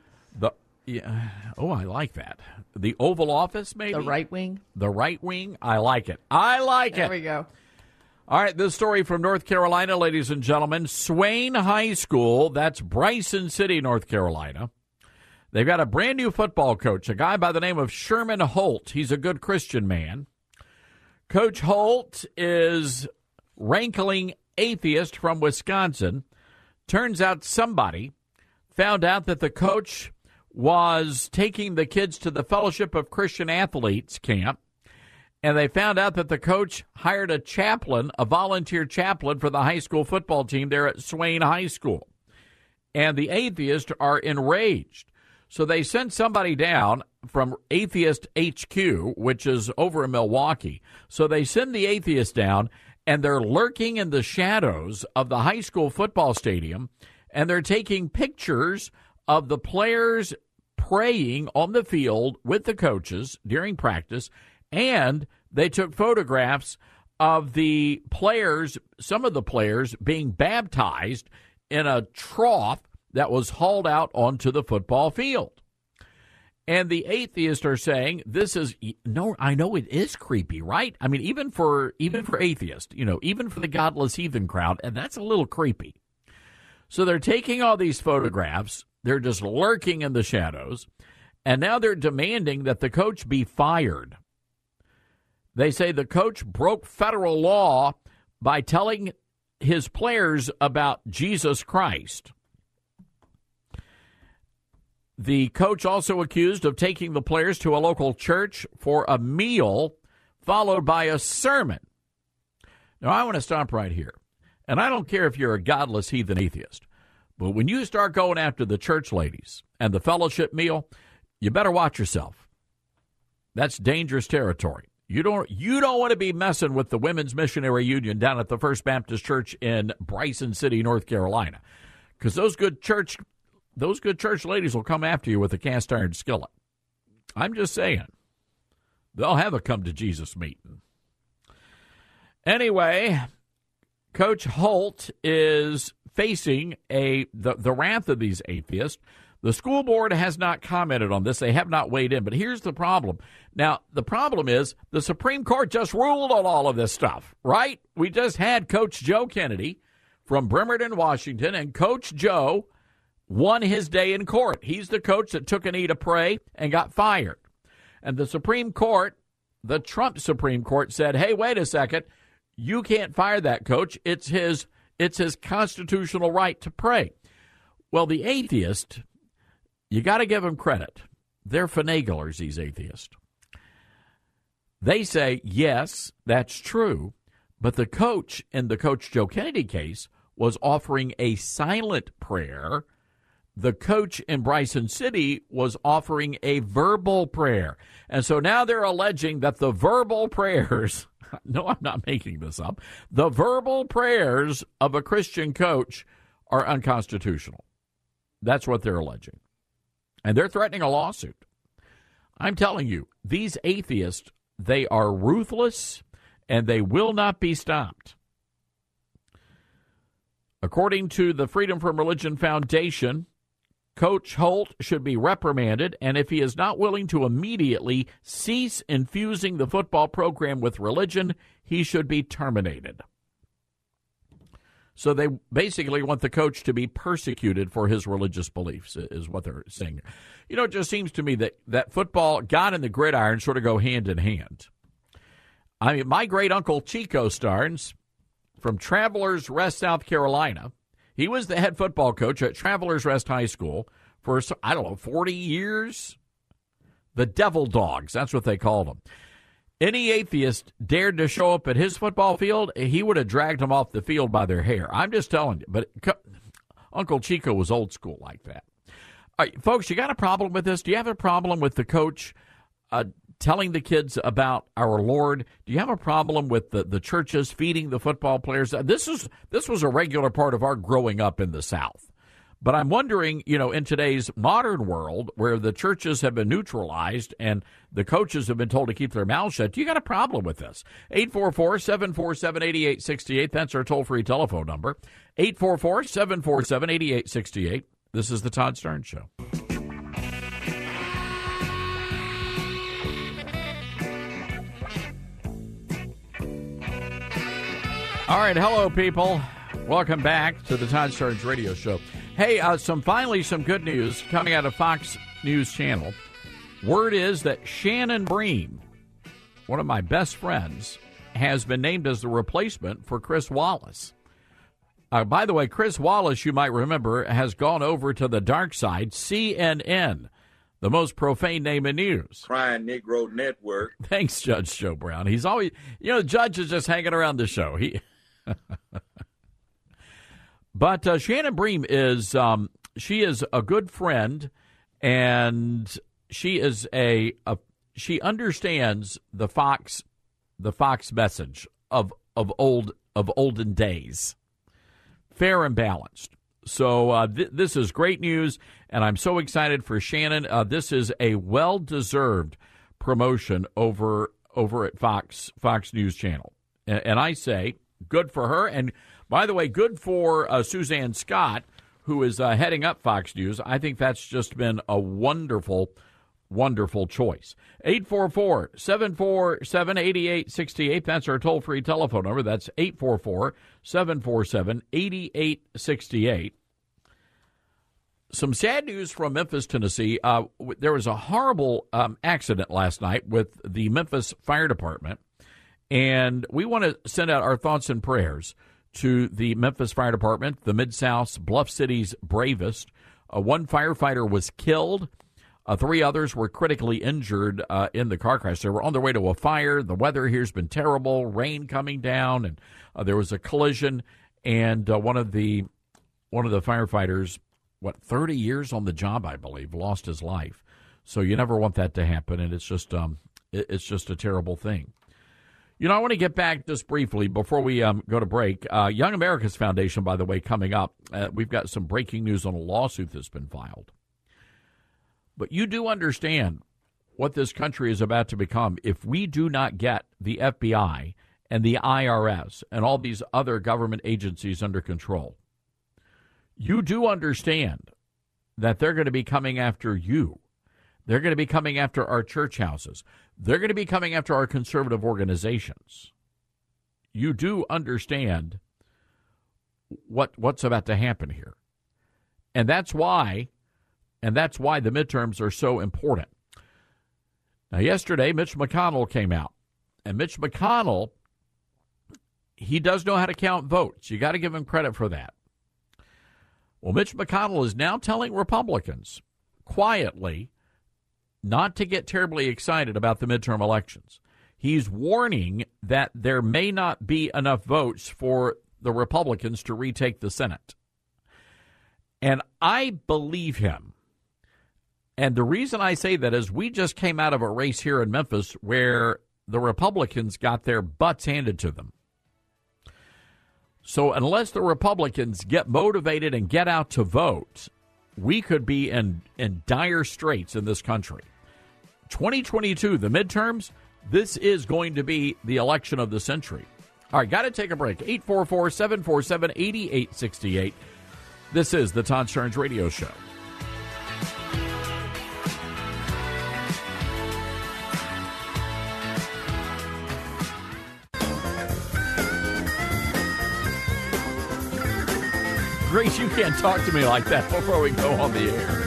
Oh, I like that. The Oval Office, maybe? The right wing. The right wing? I like it. I like it. There we go. All right, this story from North Carolina, ladies and gentlemen. Swain High School, that's Bryson City, North Carolina. They've got a brand new football coach, a guy by the name of Sherman Holt. He's a good Christian man. Coach Holt is rankling atheist from Wisconsin. Turns out somebody found out that the coach was taking the kids to the Fellowship of Christian Athletes camp, and they found out that the coach hired a chaplain, a volunteer chaplain for the high school football team there at Swain High School. And the atheists are enraged. So they sent somebody down from Atheist HQ, which is over in Milwaukee. So they send the atheist down, and they're lurking in the shadows of the high school football stadium, and they're taking pictures of the players praying on the field with the coaches during practice, and they took photographs of the players, some of the players, being baptized in a trough that was hauled out onto the football field. And the atheists are saying, this is, no, I know it is creepy, right? I mean, even for atheists, even for the godless heathen crowd, and that's a little creepy. So they're taking all these photographs, they're just lurking in the shadows, and now they're demanding that the coach be fired. They say the coach broke federal law by telling his players about Jesus Christ. The coach also accused of taking the players to a local church for a meal followed by a sermon. Now, I want to stop right here. And I don't care if you're a godless heathen atheist, but when you start going after the church ladies and the fellowship meal, you better watch yourself. That's dangerous territory. You don't want to be messing with the Women's Missionary Union down at the First Baptist Church in Bryson City, North Carolina, because those good church ladies will come after you with a cast iron skillet. I'm just saying. They'll have a come to Jesus meeting. Anyway, Coach Holt is facing the wrath of these atheists. The school board has not commented on this. They have not weighed in. But here's the problem. Now, the problem is the Supreme Court just ruled on all of this stuff, right? We just had Coach Joe Kennedy from Bremerton, Washington, and Coach Joe won his day in court. He's the coach that took a knee to pray and got fired. And the Supreme Court, the Trump Supreme Court, said, hey, wait a second. You can't fire that coach. It's his constitutional right to pray. Well, the atheist, you got to give them credit. They're finaglers, these atheists. They say, yes, that's true, but the coach in the Coach Joe Kennedy case was offering a silent prayer. The coach in Bryson City was offering a verbal prayer. And so now they're alleging that the verbal prayers, no, I'm not making this up, the verbal prayers of a Christian coach are unconstitutional. That's what they're alleging. And they're threatening a lawsuit. I'm telling you, these atheists, they are ruthless and they will not be stopped. According to the Freedom from Religion Foundation, Coach Holt should be reprimanded, and if he is not willing to immediately cease infusing the football program with religion, he should be terminated. So they basically want the coach to be persecuted for his religious beliefs, is what they're saying. You know, it just seems to me that football, God and the gridiron sort of go hand in hand. I mean, my great-uncle Chico Stearns from Travelers Rest, South Carolina, he was the head football coach at Travelers Rest High School for, 40 years. The Devil Dogs, that's what they called them. Any atheist dared to show up at his football field, he would have dragged them off the field by their hair. I'm just telling you. But Uncle Chico was old school like that. All right, folks, you got a problem with this? Do you have a problem with the coach telling the kids about our Lord? Do you have a problem with the churches feeding the football players? This was a regular part of our growing up in the South. But I'm wondering, in today's modern world where the churches have been neutralized and the coaches have been told to keep their mouths shut, do you got a problem with this? 844-747-8868. That's our toll-free telephone number. 844-747-8868. This is the Todd Stern Show. All right, hello, people. Welcome back to the Todd Stern Radio Show. Hey, some good news coming out of Fox News Channel. Word is that Shannon Bream, one of my best friends, has been named as the replacement for Chris Wallace. By the way, Chris Wallace, you might remember, has gone over to the dark side, CNN, the most profane name in news. Crying Negro Network. Thanks, Judge Joe Brown. He's always, the judge is just hanging around the show. But Shannon Bream is she is a good friend, and she is she understands the Fox message of olden days, fair and balanced. So this is great news, and I'm so excited for Shannon. This is a well-deserved promotion over at Fox News Channel, and I say good for her. And by the way, good for Suzanne Scott, who is heading up Fox News. I think that's just been a wonderful, wonderful choice. 844-747-8868. That's our toll-free telephone number. That's 844-747-8868. Some sad news from Memphis, Tennessee. There was a horrible accident last night with the Memphis Fire Department, and we want to send out our thoughts and prayers to the Memphis Fire Department, the Mid-South's Bluff City's bravest. One firefighter was killed. 3 others were critically injured in the car crash. They were on their way to a fire. The weather here has been terrible, rain coming down, and there was a collision. And one of the firefighters, 30 years on the job, I believe, lost his life. So you never want that to happen, and it's just a terrible thing. I want to get back just briefly before we go to break. Young America's Foundation, by the way, coming up. We've got some breaking news on a lawsuit that's been filed. But you do understand what this country is about to become if we do not get the FBI and the IRS and all these other government agencies under control. You do understand that they're going to be coming after you. They're going to be coming after our church houses. They're going to be coming after our conservative organizations. You do understand what's about to happen here. And that's why the midterms are so important. Now, yesterday, Mitch McConnell came out. And Mitch McConnell, he does know how to count votes. You got to give him credit for that. Well, Mitch McConnell is now telling Republicans quietly not to get terribly excited about the midterm elections. He's warning that there may not be enough votes for the Republicans to retake the Senate. And I believe him. And the reason I say that is we just came out of a race here in Memphis where the Republicans got their butts handed to them. So unless the Republicans get motivated and get out to vote, we could be in dire straits in this country. 2022, the midterms, this is going to be the election of the century. All right, got to take a break. 844-747-8868. This is the Todd Stearns Radio Show. Grace, you can't talk to me like that before we go on the air.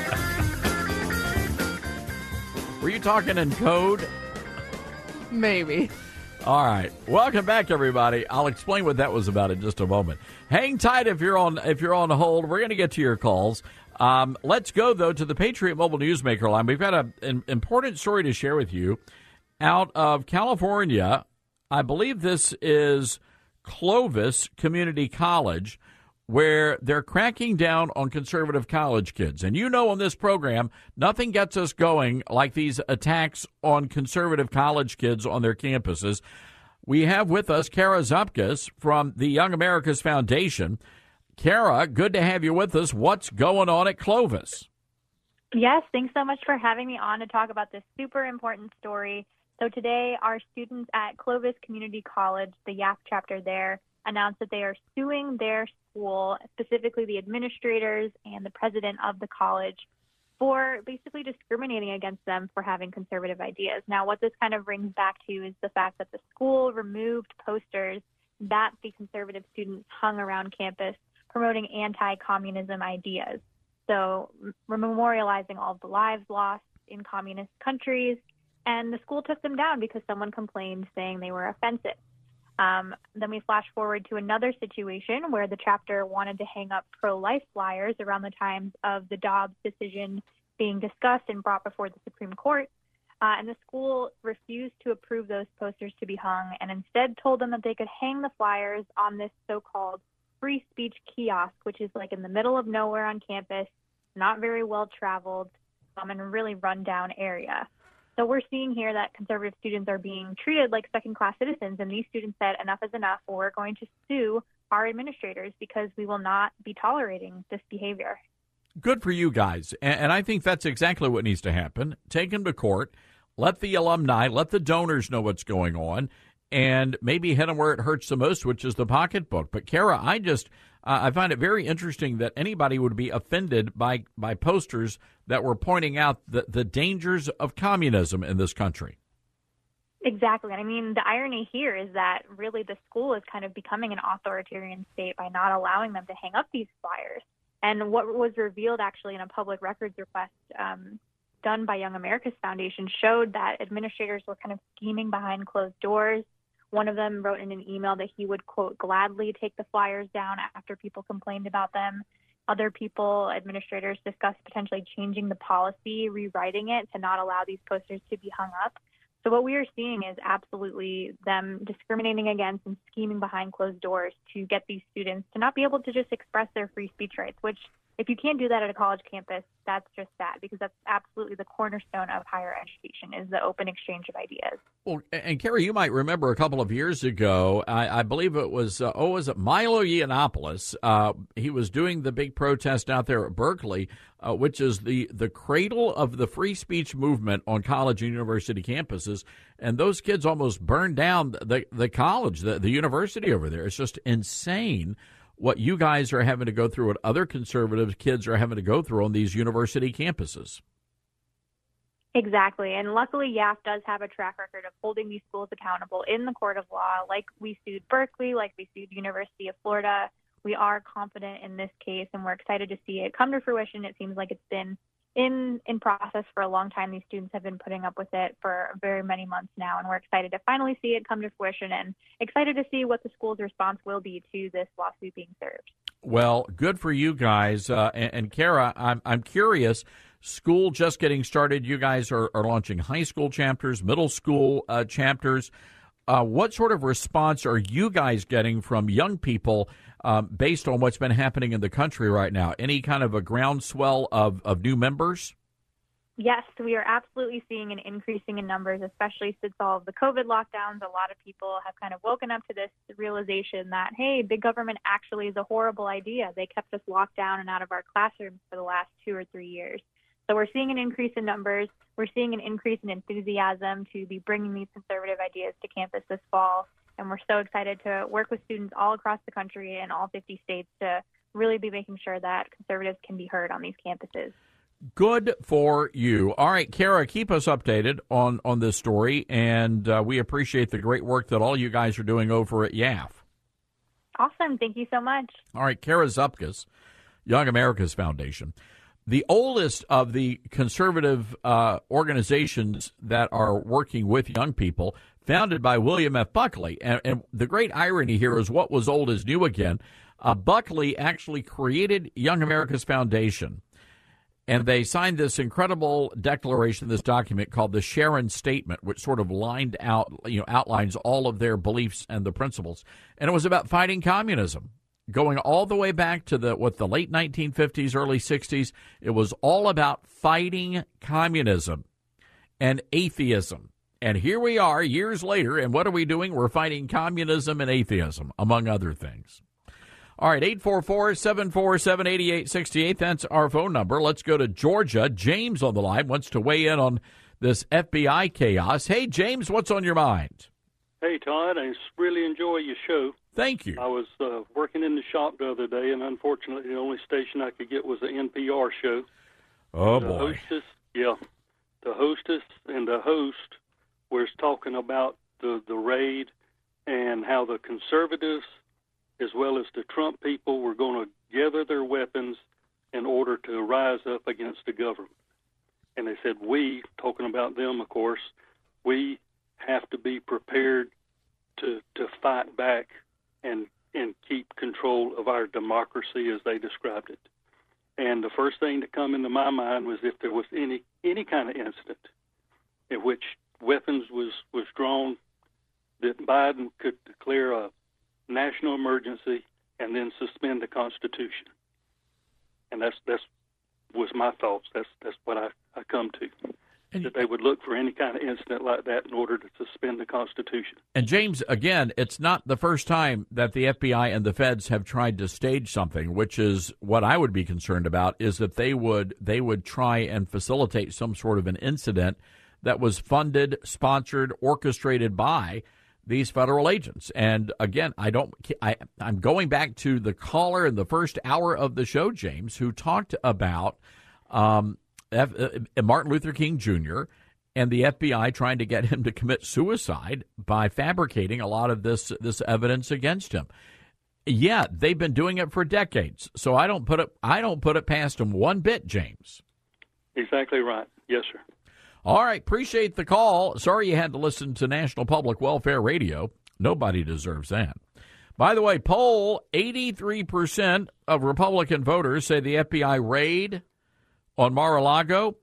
Were you talking in code? Maybe. All right. Welcome back, everybody. I'll explain what that was about in just a moment. Hang tight if you're on hold. We're going to get to your calls. Let's go, though, to the Patriot Mobile Newsmaker line. We've got an important story to share with you out of California. I believe this is Clovis Community College, where they're cracking down on conservative college kids. And you know, on this program, nothing gets us going like these attacks on conservative college kids on their campuses. We have with us Kara Zupkis from the Young America's Foundation. Kara, good to have you with us. What's going on at Clovis? Yes, thanks so much for having me on to talk about this super important story. So today, our students at Clovis Community College, the YAF chapter there, announced that they are suing their school, specifically the administrators and the president of the college, for basically discriminating against them for having conservative ideas. Now, what this kind of brings back to is the fact that the school removed posters that the conservative students hung around campus promoting anti-communism ideas. So memorializing all of the lives lost in communist countries, and the school took them down because someone complained saying they were offensive. Then we flash forward to another situation where the chapter wanted to hang up pro-life flyers around the time of the Dobbs decision being discussed and brought before the Supreme Court. And the school refused to approve those posters to be hung and instead told them that they could hang the flyers on this so-called free speech kiosk, which is like in the middle of nowhere on campus, not very well traveled, and a really run-down area. So we're seeing here that conservative students are being treated like second-class citizens, and these students said enough is enough. We're going to sue our administrators because we will not be tolerating this behavior. Good for you guys, and I think that's exactly what needs to happen. Take them to court, let the alumni, let the donors know what's going on, and maybe hit them where it hurts the most, which is the pocketbook. But, Kara, I find it very interesting that anybody would be offended by posters that were pointing out the dangers of communism in this country. Exactly. I mean, the irony here is that really the school is kind of becoming an authoritarian state by not allowing them to hang up these flyers. And what was revealed actually in a public records request done by Young America's Foundation showed that administrators were kind of scheming behind closed doors. One of them wrote in an email that he would, quote, gladly take the flyers down after people complained about them. Other people, administrators, discussed potentially changing the policy, rewriting it to not allow these posters to be hung up. So what we are seeing is absolutely them discriminating against and scheming behind closed doors to get these students to not be able to just express their free speech rights, which if you can't do that at a college campus, that's just sad, because that's absolutely the cornerstone of higher education is the open exchange of ideas. Well, and Carrie, you might remember a couple of years ago, I believe it was, was it Milo Yiannopoulos? He was doing the big protest out there at Berkeley, which is the cradle of the free speech movement on college and university campuses. And those kids almost burned down the college, the university over there. It's just insane what you guys are having to go through, what other conservative kids are having to go through on these university campuses. Exactly. And luckily, YAF does have a track record of holding these schools accountable in the court of law, like we sued Berkeley, like we sued University of Florida. We are confident in this case, and we're excited to see it come to fruition. It seems like it's been in process for a long time. These students have been putting up with it for very many months now, and we're excited to finally see it come to fruition and excited to see what the school's response will be to this lawsuit being served. Well, good for you guys. And Kara, I'm curious, school just getting started. You guys are launching high school chapters, middle school chapters. What sort of response are you guys getting from young people based on what's been happening in the country right now? Any kind of a groundswell of new members? Yes, we are absolutely seeing an increasing in numbers, especially since all of the COVID lockdowns. A lot of people have kind of woken up to this realization that, hey, big government actually is a horrible idea. They kept us locked down and out of our classrooms for the last 2 or 3 years. So we're seeing an increase in numbers. We're seeing an increase in enthusiasm to be bringing these conservative ideas to campus this fall. And we're so excited to work with students all across the country and all 50 states to really be making sure that conservatives can be heard on these campuses. Good for you. All right, Kara, keep us updated on this story, and we appreciate the great work that all you guys are doing over at YAF. Awesome. Thank you so much. All right, Kara Zupkis, Young America's Foundation. The oldest of the conservative organizations that are working with young people, founded by William F. Buckley. And the great irony here is what was old is new again. Buckley actually created Young America's Foundation. And they signed this incredible declaration, this document called the Sharon Statement, which sort of lined out, outlines all of their beliefs and the principles. And it was about fighting communism. going all the way back to the late 1950s, early 60s. It was all about fighting communism and atheism. And here we are years later, and what are we doing? We're fighting communism and atheism, among other things. All right, 844-747-8868. That's our phone number. Let's go to Georgia. James on the line wants to weigh in on this FBI chaos. Hey, James, what's on your mind? Hey, Todd, I really enjoy your show. Thank you. I was working in the shop the other day, and unfortunately the only station I could get was an NPR show. Oh, the boy. The hostess and the host was talking about the raid and how the conservatives as well as the Trump people were going to gather their weapons in order to rise up against the government. And they said, we, talking about them, of course, we have to be prepared to fight back and keep control of our democracy, as they described it. And the first thing that come into my mind was if there was any kind of incident in which weapons was drawn, that Biden could declare a national emergency and then suspend the Constitution. And that was my thoughts. That's what I come to. That they would look for any kind of incident like that in order to suspend the Constitution. And James, again, it's not the first time that the FBI and the feds have tried to stage something, which is what I would be concerned about, is that they would try and facilitate some sort of an incident that was funded, sponsored, orchestrated by these federal agents. And again, I'm going back to the caller in the first hour of the show, James, who talked about Martin Luther King Jr. and the FBI trying to get him to commit suicide by fabricating a lot of this evidence against him. Yeah, they've been doing it for decades. So I don't put it past them one bit, James. Exactly right. Yes, sir. All right, appreciate the call. Sorry you had to listen to National Public Welfare Radio. Nobody deserves that. By the way, poll, 83% of Republican voters say the FBI raid on Mar-a-Lago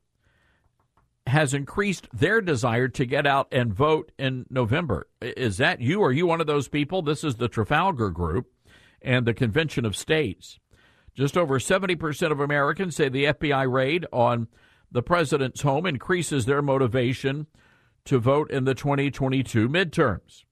has increased their desire to get out and vote in November. Is that you? Are you one of those people? This is the Trafalgar Group and the Convention of States. Just over 70% of Americans say the FBI raid on the president's home increases their motivation to vote in the 2022 midterms.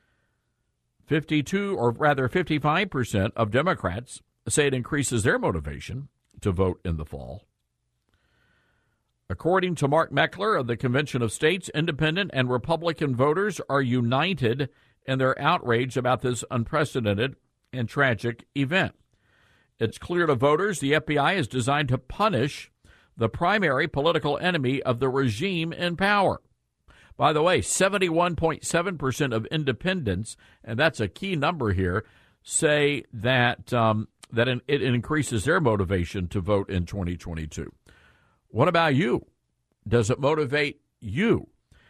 55% of Democrats say it increases their motivation to vote in the fall. According to Mark Meckler of the Convention of States, independent and Republican voters are united in their outrage about this unprecedented and tragic event. It's clear to voters the FBI is designed to punish the primary political enemy of the regime in power. By the way, 71.7% of independents, and that's a key number here, say that it increases their motivation to vote in 2022. What about you? Does it motivate you?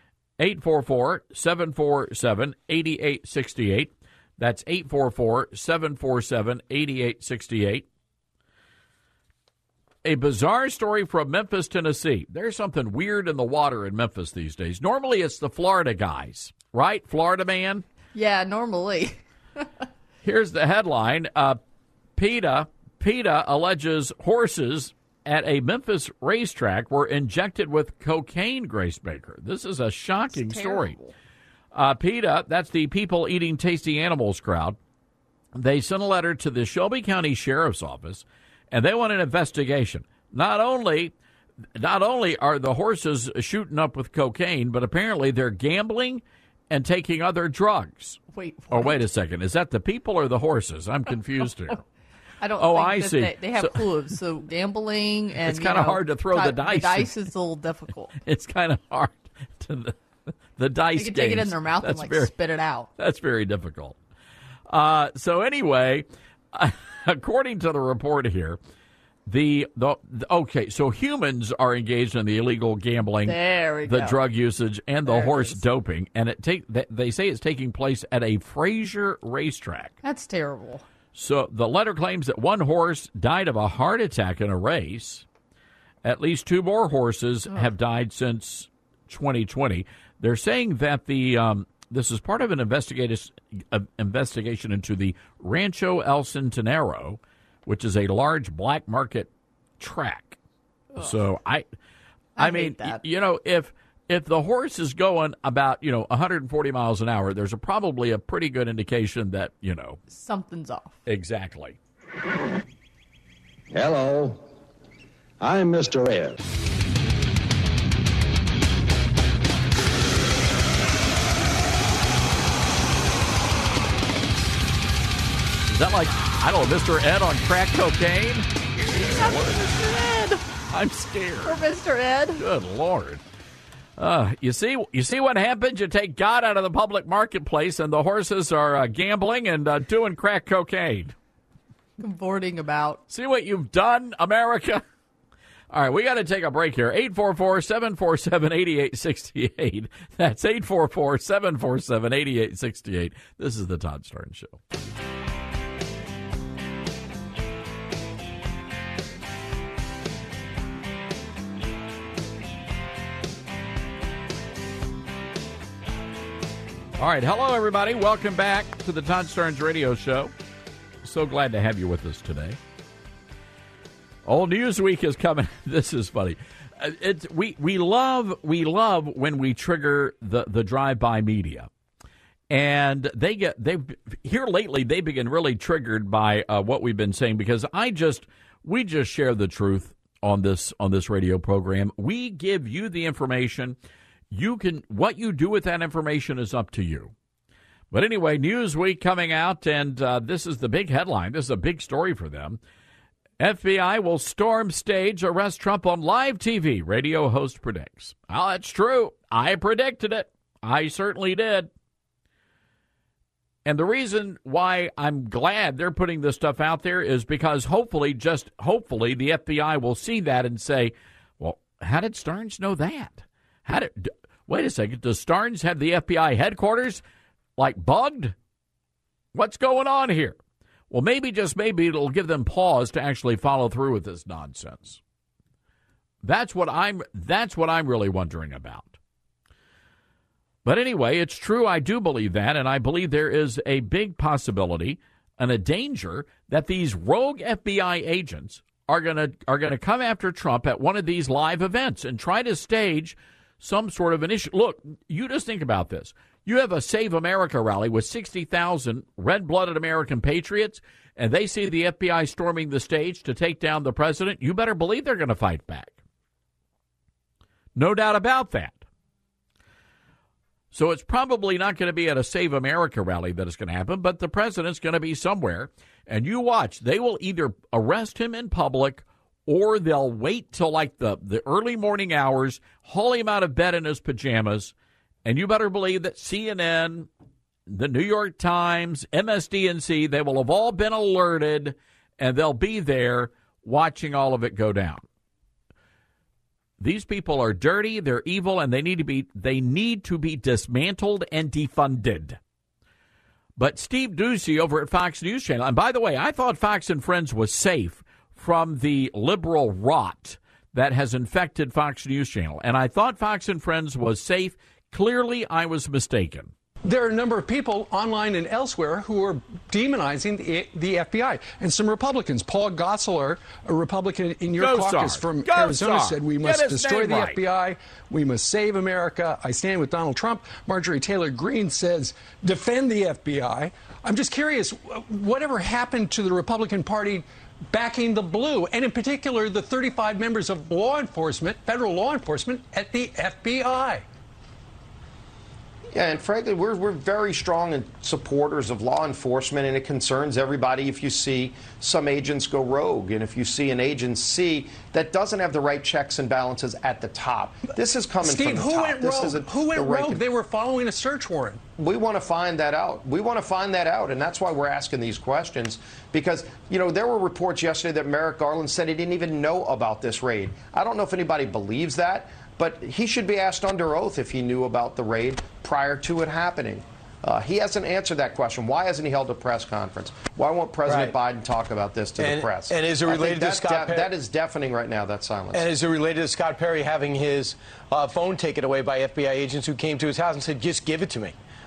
844-747-8868. That's 844-747-8868. A bizarre story from Memphis, Tennessee. There's something weird in the water in Memphis these days. Normally it's the Florida guys, right? Florida man? Yeah, normally. Here's the headline. PETA alleges horses at a Memphis racetrack were injected with cocaine, Grace Baker. This is a shocking story. PETA, that's the People Eating Tasty Animals crowd, they sent a letter to the Shelby County Sheriff's Office, and they want an investigation. Not only are the horses shooting up with cocaine, but apparently they're gambling and taking other drugs. Wait a second. Is that the people or the horses? I'm confused here. I don't think see. They have hooves, so gambling and it's kind of hard to throw the dice. The dice is a little difficult. It's kind of hard to the dice. You can take it in their mouth and spit it out. That's very difficult. So anyway, according to the report here, so humans are engaged in the illegal gambling, the drug usage, and the horse doping, and they say it's taking place at a Frazier racetrack. That's terrible. So the letter claims that one horse died of a heart attack in a race. At least two more horses have died since 2020. They're saying that the This is part of an investigation into the Rancho El Centenaro, which is a large black market track. Ugh. So I mean, you know, if the horse is going about, 140 miles an hour, there's probably a pretty good indication that, something's off. Exactly. Hello, I'm Mr. Ed. Is that like, I don't know, Mr. Ed on crack cocaine? Mr. Ed. I'm scared. Or Mr. Ed. Good Lord. You see what happens? You take God out of the public marketplace, and the horses are gambling and doing crack cocaine. Cavorting about. See what you've done, America? All right, we got to take a break here. 844-747-8868. That's 844-747-8868. This is the Todd Starnes Show. All right, hello, everybody. Welcome back to the Todd Starnes Radio Show. So glad to have you with us today. Old Newsweek is coming. This is funny. We love when we trigger the drive-by media, and here lately they've been really triggered by what we've been saying, because we just share the truth on this radio program. We give you the information. What you do with that information is up to you. But anyway, Newsweek coming out, and this is the big headline. This is a big story for them. FBI will storm stage, arrest Trump on live TV, radio host predicts. Well, that's true. I predicted it. I certainly did. And the reason why I'm glad they're putting this stuff out there is because hopefully, the FBI will see that and say, well, how did Starnes know that? Wait a second, does Starnes have the FBI headquarters, bugged? What's going on here? Well, just maybe it'll give them pause to actually follow through with this nonsense. That's what I'm really wondering about. But anyway, it's true, I do believe that, and I believe there is a big possibility and a danger that these rogue FBI agents are gonna come after Trump at one of these live events and try to stage some sort of an issue. Look, you just think about this. You have a Save America rally with 60,000 red-blooded American patriots, and they see the FBI storming the stage to take down the president. You better believe they're going to fight back. No doubt about that. So it's probably not going to be at a Save America rally that it's going to happen, but the president's going to be somewhere. And you watch, they will either arrest him in public or they'll wait till the early morning hours, haul him out of bed in his pajamas, and you better believe that CNN, the New York Times, MSDNC, they will have all been alerted, and they'll be there watching all of it go down. These people are dirty, they're evil, and they need to be dismantled and defunded. But Steve Doocy over at Fox News Channel, and by the way, I thought Fox and Friends was safe from the liberal rot that has infected Fox News Channel. And I thought Fox and Friends was safe. Clearly, I was mistaken. There are a number of people online and elsewhere who are demonizing the FBI. And some Republicans, Paul Goslar, a Republican in your caucus from Arizona, said we must destroy the FBI. We must save America. I stand with Donald Trump. Marjorie Taylor Greene says defend the FBI. I'm just curious, whatever happened to the Republican Party backing the blue, and in particular the 35 members of law enforcement, federal law enforcement at the FBI? Yeah, and frankly, we're very strong supporters of law enforcement, and it concerns everybody if you see some agents go rogue, and if you see an agency that doesn't have the right checks and balances at the top. This is coming from the top. Who went rogue? They were following a search warrant. We want to find that out. And that's why we're asking these questions, because, there were reports yesterday that Merrick Garland said he didn't even know about this raid. I don't know if anybody believes that, but he should be asked under oath if he knew about the raid prior to it happening. He hasn't answered that question. Why hasn't he held a press conference? Why won't President Biden talk about this to the press? And is it related to Scott Perry? That is deafening right now, that silence. And is it related to Scott Perry having his phone taken away by FBI agents who came to his house and said, just give it to me?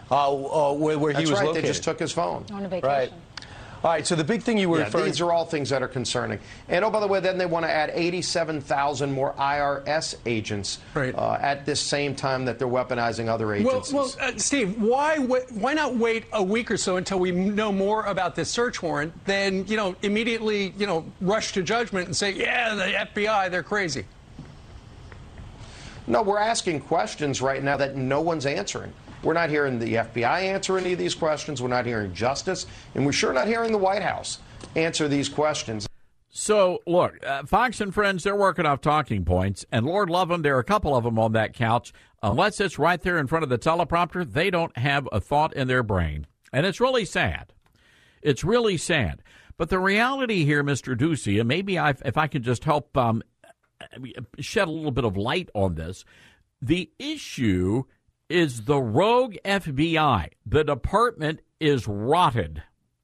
where he was located. They just took his phone. On a vacation. Right. All right, so the big thing you were referring to... These are all things that are concerning. And, oh, by the way, then they want to add 87,000 more IRS agents at this same time that they're weaponizing other agencies. Well, Steve, why not wait a week or so until we know more about this search warrant, then, immediately, rush to judgment and say, yeah, the FBI, they're crazy? No, we're asking questions right now that no one's answering. We're not hearing the FBI answer any of these questions. We're not hearing Justice. And we're sure not hearing the White House answer these questions. So, look, Fox and Friends, they're working off talking points. And Lord love them, there are a couple of them on that couch. Unless it's right there in front of the teleprompter, they don't have a thought in their brain. And it's really sad. It's really sad. But the reality here, Mr. Ducey, and maybe if I could just help shed a little bit of light on this, the issue is the rogue FBI. The department is rotted.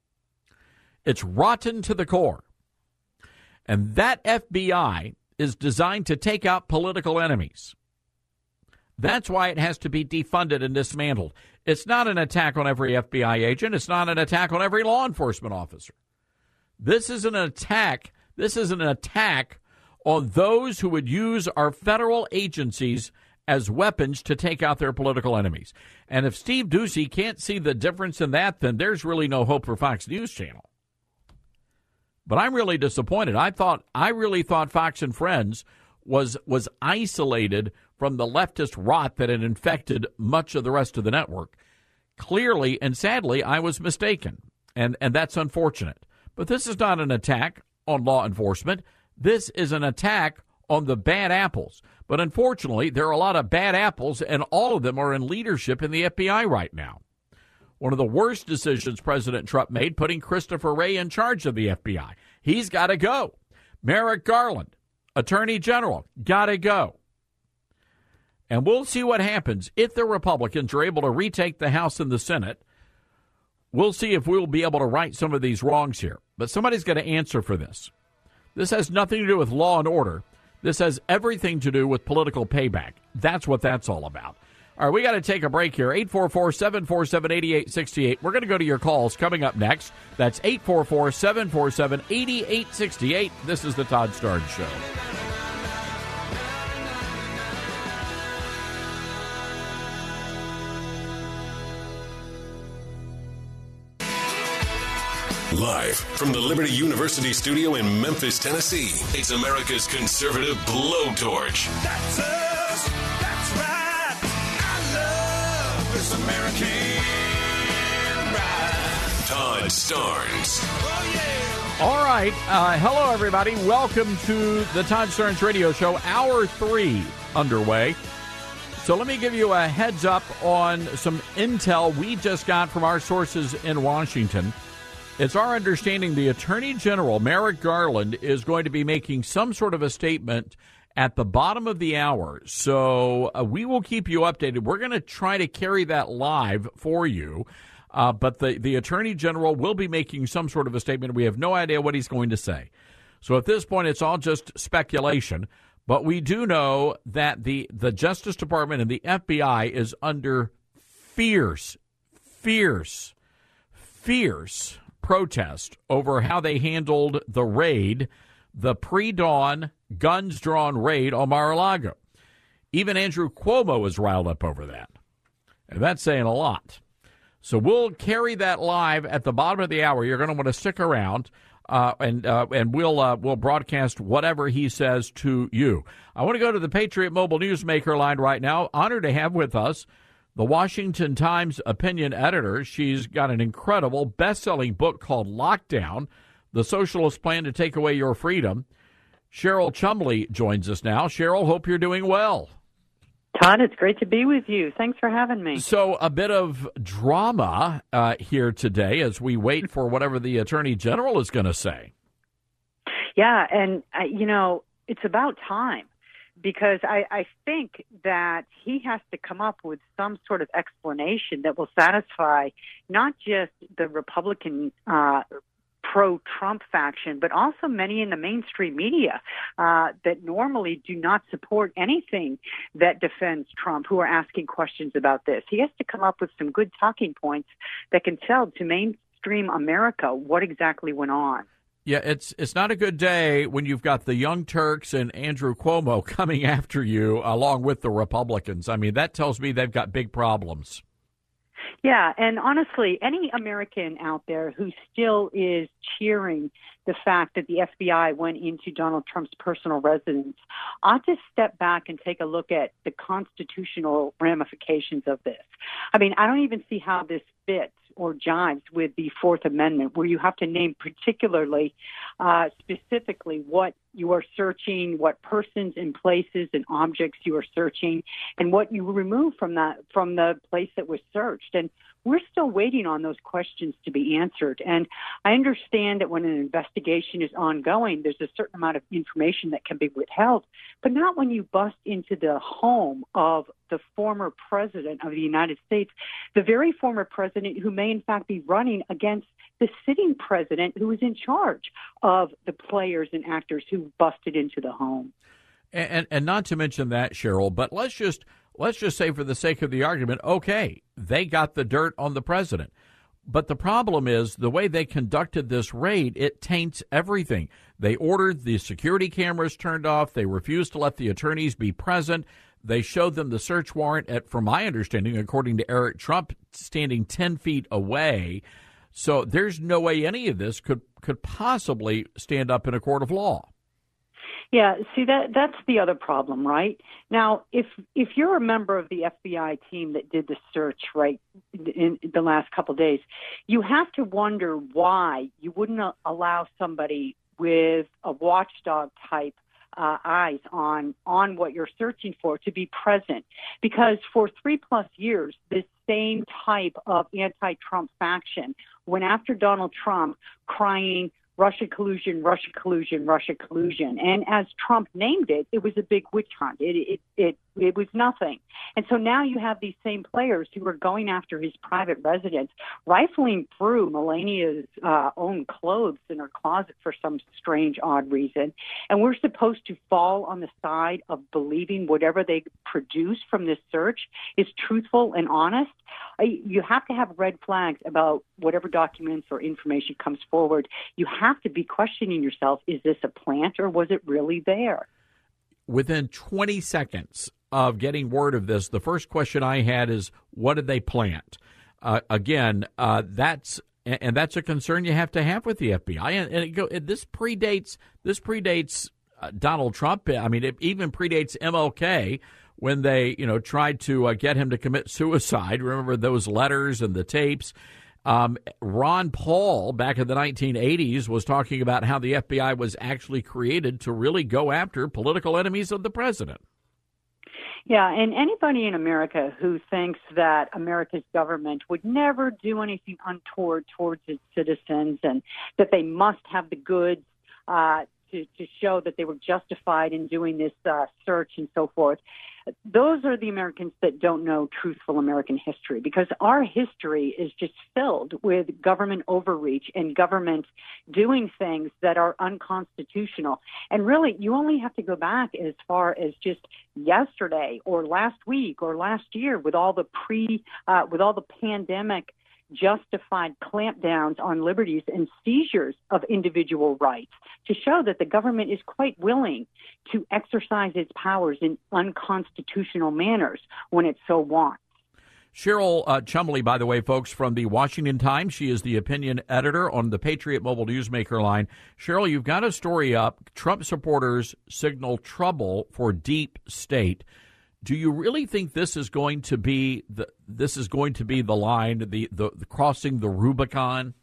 It's rotten to the core. And that FBI is designed to take out political enemies. That's why it has to be defunded and dismantled. It's not an attack on every FBI agent. It's not an attack on every law enforcement officer. This is an attack. This is an attack on those who would use our federal agencies as weapons to take out their political enemies. And if Steve Ducey can't see the difference in that, then there's really no hope for Fox News Channel. But I'm really disappointed. I really thought Fox and Friends was isolated from the leftist rot that had infected much of the rest of the network. Clearly and sadly, I was mistaken, and that's unfortunate. But this is not an attack on law enforcement. This is an attack on the bad apples. But unfortunately, there are a lot of bad apples, and all of them are in leadership in the FBI right now. One of the worst decisions President Trump made, putting Christopher Wray in charge of the FBI. He's got to go. Merrick Garland, Attorney General, got to go. And we'll see what happens if the Republicans are able to retake the House and the Senate. We'll see if we'll be able to right some of these wrongs here. But somebody's got to answer for this. This has nothing to do with law and order. This has everything to do with political payback. That's what that's all about. All right, we got to take a break here. 844-747-8868. We're going to go to your calls coming up next. That's 844-747-8868. This is the Todd Starnes Show. Live from the Liberty University studio in Memphis, Tennessee, it's America's conservative blowtorch. That's us. That's right. I love this American ride. Todd Starnes. Oh, yeah. All right. Hello, everybody. Welcome to the Todd Starnes Radio Show. Hour 3 underway. So let me give you a heads up on some intel we just got from our sources in Washington. It's our understanding the Attorney General, Merrick Garland, is going to be making some sort of a statement at the bottom of the hour. So we will keep you updated. We're going to try to carry that live for you. But the Attorney General will be making some sort of a statement. We have no idea what he's going to say. So at this point, it's all just speculation. But we do know that the Justice Department and the FBI is under fierce protest over how they handled the raid, the pre-dawn, guns-drawn raid on Mar-a-Lago. Even Andrew Cuomo is riled up over that. And that's saying a lot. So we'll carry that live at the bottom of the hour. You're going to want to stick around, and we'll broadcast whatever he says to you. I want to go to the Patriot Mobile Newsmaker line right now. Honored to have with us the Washington Times opinion editor. She's got an incredible best-selling book called Lockdown, The Socialist Plan to Take Away Your Freedom. Cheryl Chumley joins us now. Cheryl, hope you're doing well. Todd, it's great to be with you. Thanks for having me. So a bit of drama here today as we wait for whatever the Attorney General is going to say. Yeah, and, it's about time. Because I think that he has to come up with some sort of explanation that will satisfy not just the Republican pro-Trump faction, but also many in the mainstream media that normally do not support anything that defends Trump, who are asking questions about this. He has to come up with some good talking points that can tell to mainstream America what exactly went on. Yeah, it's not a good day when you've got the Young Turks and Andrew Cuomo coming after you along with the Republicans. I mean, that tells me they've got big problems. Yeah, and honestly, any American out there who still is cheering the fact that the FBI went into Donald Trump's personal residence ought to step back and take a look at the constitutional ramifications of this. I mean, I don't even see how this fits or jives with the Fourth Amendment, where you have to name particularly, specifically what you are searching, what persons and places and objects you are searching, and what you remove from the place that was searched. And we're still waiting on those questions to be answered. And I understand that when an investigation is ongoing, there's a certain amount of information that can be withheld, but not when you bust into the home of the former president of the United States, the very former president who may in fact be running against the sitting president who is in charge of the players and actors who busted into the home. And not to mention that, Cheryl, but let's just say for the sake of the argument, okay, they got the dirt on the president. But the problem is the way they conducted this raid, it taints everything. They ordered the security cameras turned off. They refused to let the attorneys be present. They showed them the search warrant at, from my understanding, according to Eric Trump, standing 10 feet away. So there's no way any of this could possibly stand up in a court of law. Yeah, see, that's the other problem, right? Now, if you're a member of the FBI team that did the search, right, in the last couple of days, you have to wonder why you wouldn't allow somebody with a watchdog type eyes on what you're searching for to be present. Because for 3+ years, this same type of anti-Trump faction went after Donald Trump crying, Russia collusion, Russia collusion, Russia collusion. And as Trump named it, it was a big witch hunt. It was nothing. And so now you have these same players who are going after his private residence, rifling through Melania's own clothes in her closet for some strange, odd reason. And we're supposed to fall on the side of believing whatever they produce from this search is truthful and honest. You have to have red flags about whatever documents or information comes forward. You have to be questioning yourself, is this a plant or was it really there? Within 20 seconds of getting word of this, the first question I had is, what did they plant? That's a concern you have to have with the FBI. And this predates Donald Trump. I mean, it even predates MLK when they, tried to get him to commit suicide. Remember those letters and the tapes? Ron Paul, back in the 1980s, was talking about how the FBI was actually created to really go after political enemies of the president. Yeah, and anybody in America who thinks that America's government would never do anything untoward towards its citizens and that they must have the goods to show that they were justified in doing this search and so forth, those are the Americans that don't know truthful American history, because our history is just filled with government overreach and government doing things that are unconstitutional. And really, you only have to go back as far as just yesterday or last week or last year with all the pandemic justified clampdowns on liberties and seizures of individual rights to show that the government is quite willing to exercise its powers in unconstitutional manners when it so wants. Cheryl Chumley, by the way, folks, from the Washington Times. She is the opinion editor on the Patriot Mobile Newsmaker line. Cheryl, you've got a story up. Trump supporters signal trouble for deep state. Do you really think this is going to be the line, the crossing the Rubicon?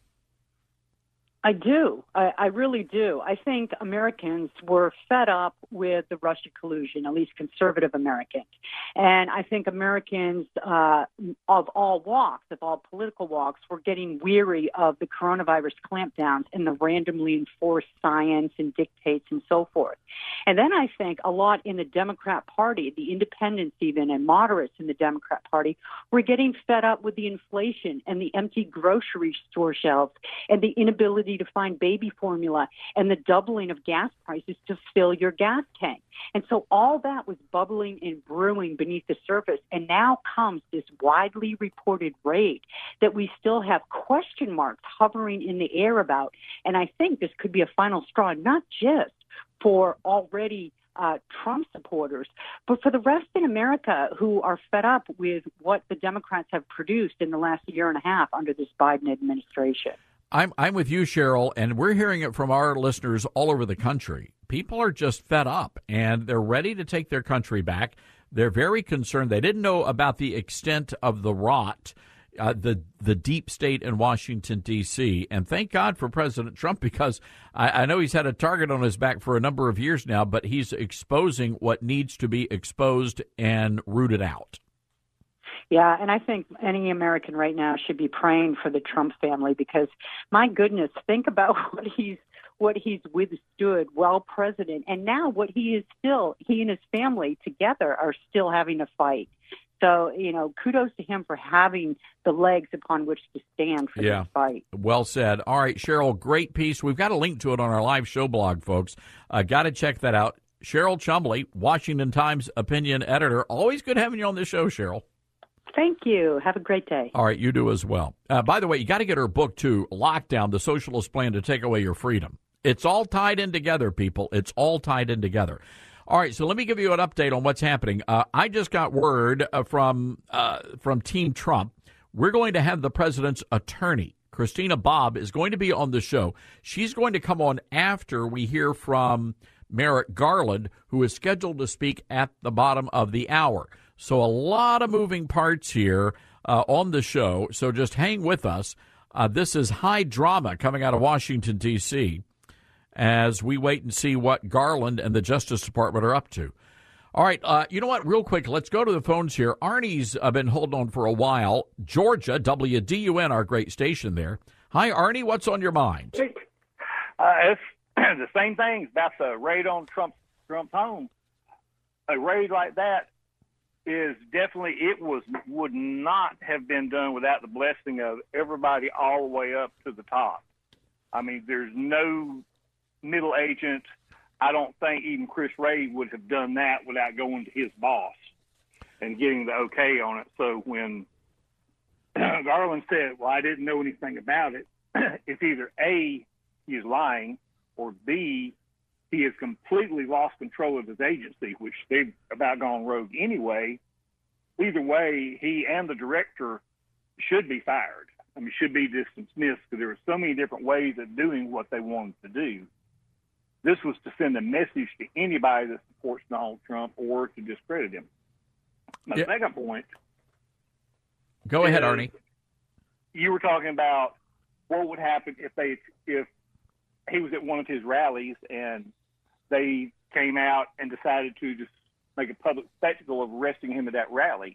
I do. I really do. I think Americans were fed up with the Russia collusion, at least conservative Americans. And I think Americans of all walks, of all political walks, were getting weary of the coronavirus clampdowns and the randomly enforced science and dictates and so forth. And then I think a lot in the Democrat Party, the independents even, and moderates in the Democrat Party, were getting fed up with the inflation and the empty grocery store shelves and the inability ability to find baby formula and the doubling of gas prices to fill your gas tank. And so all that was bubbling and brewing beneath the surface. And now comes this widely reported raid that we still have question marks hovering in the air about. And I think this could be a final straw, not just for already Trump supporters, but for the rest in America who are fed up with what the Democrats have produced in the last year and a half under this Biden administration. I'm with you, Cheryl, and we're hearing it from our listeners all over the country. People are just fed up, and they're ready to take their country back. They're very concerned. They didn't know about the extent of the rot, the deep state in Washington, D.C., and thank God for President Trump, because I know he's had a target on his back for a number of years now, but he's exposing what needs to be exposed and rooted out. Yeah, and I think any American right now should be praying for the Trump family, because, my goodness, think about what he's withstood while president, and now what he and his family together are still having to fight. So, kudos to him for having the legs upon which to stand for this fight. Well said. All right, Cheryl, great piece. We've got a link to it on our live show blog, folks. Got to check that out. Cheryl Chumley, Washington Times opinion editor. Always good having you on the show, Cheryl. Thank you. Have a great day. All right, you do as well. By the way, you got to get her book, too, Lockdown, The Socialist Plan to Take Away Your Freedom. It's all tied in together, people. It's all tied in together. All right, so let me give you an update on what's happening. I just got word from Team Trump. We're going to have the president's attorney, Christina Bobb, is going to be on the show. She's going to come on after we hear from Merrick Garland, who is scheduled to speak at the bottom of the hour. So a lot of moving parts here on the show, so just hang with us. This is high drama coming out of Washington, D.C., as we wait and see what Garland and the Justice Department are up to. All right, you know what? Real quick, let's go to the phones here. Arnie's been holding on for a while. Georgia, WDUN, our great station there. Hi, Arnie. What's on your mind? It's the same thing about the raid on Trump's home. A raid like that is definitely, would not have been done without the blessing of everybody all the way up to the top. I mean, there's no middle agent. I don't think even Chris Wray would have done that without going to his boss and getting the okay on it. So when Garland said, well, I didn't know anything about it, it's either A, he is lying, or B, he has completely lost control of his agency, which they've about gone rogue anyway. Either way, he and the director should be fired. I mean, should be dismissed, because there are so many different ways of doing what they wanted to do. This was to send a message to anybody that supports Donald Trump or to discredit him. My second point. Go ahead, Arnie. You were talking about what would happen if he was at one of his rallies and they came out and decided to just make a public spectacle of arresting him at that rally.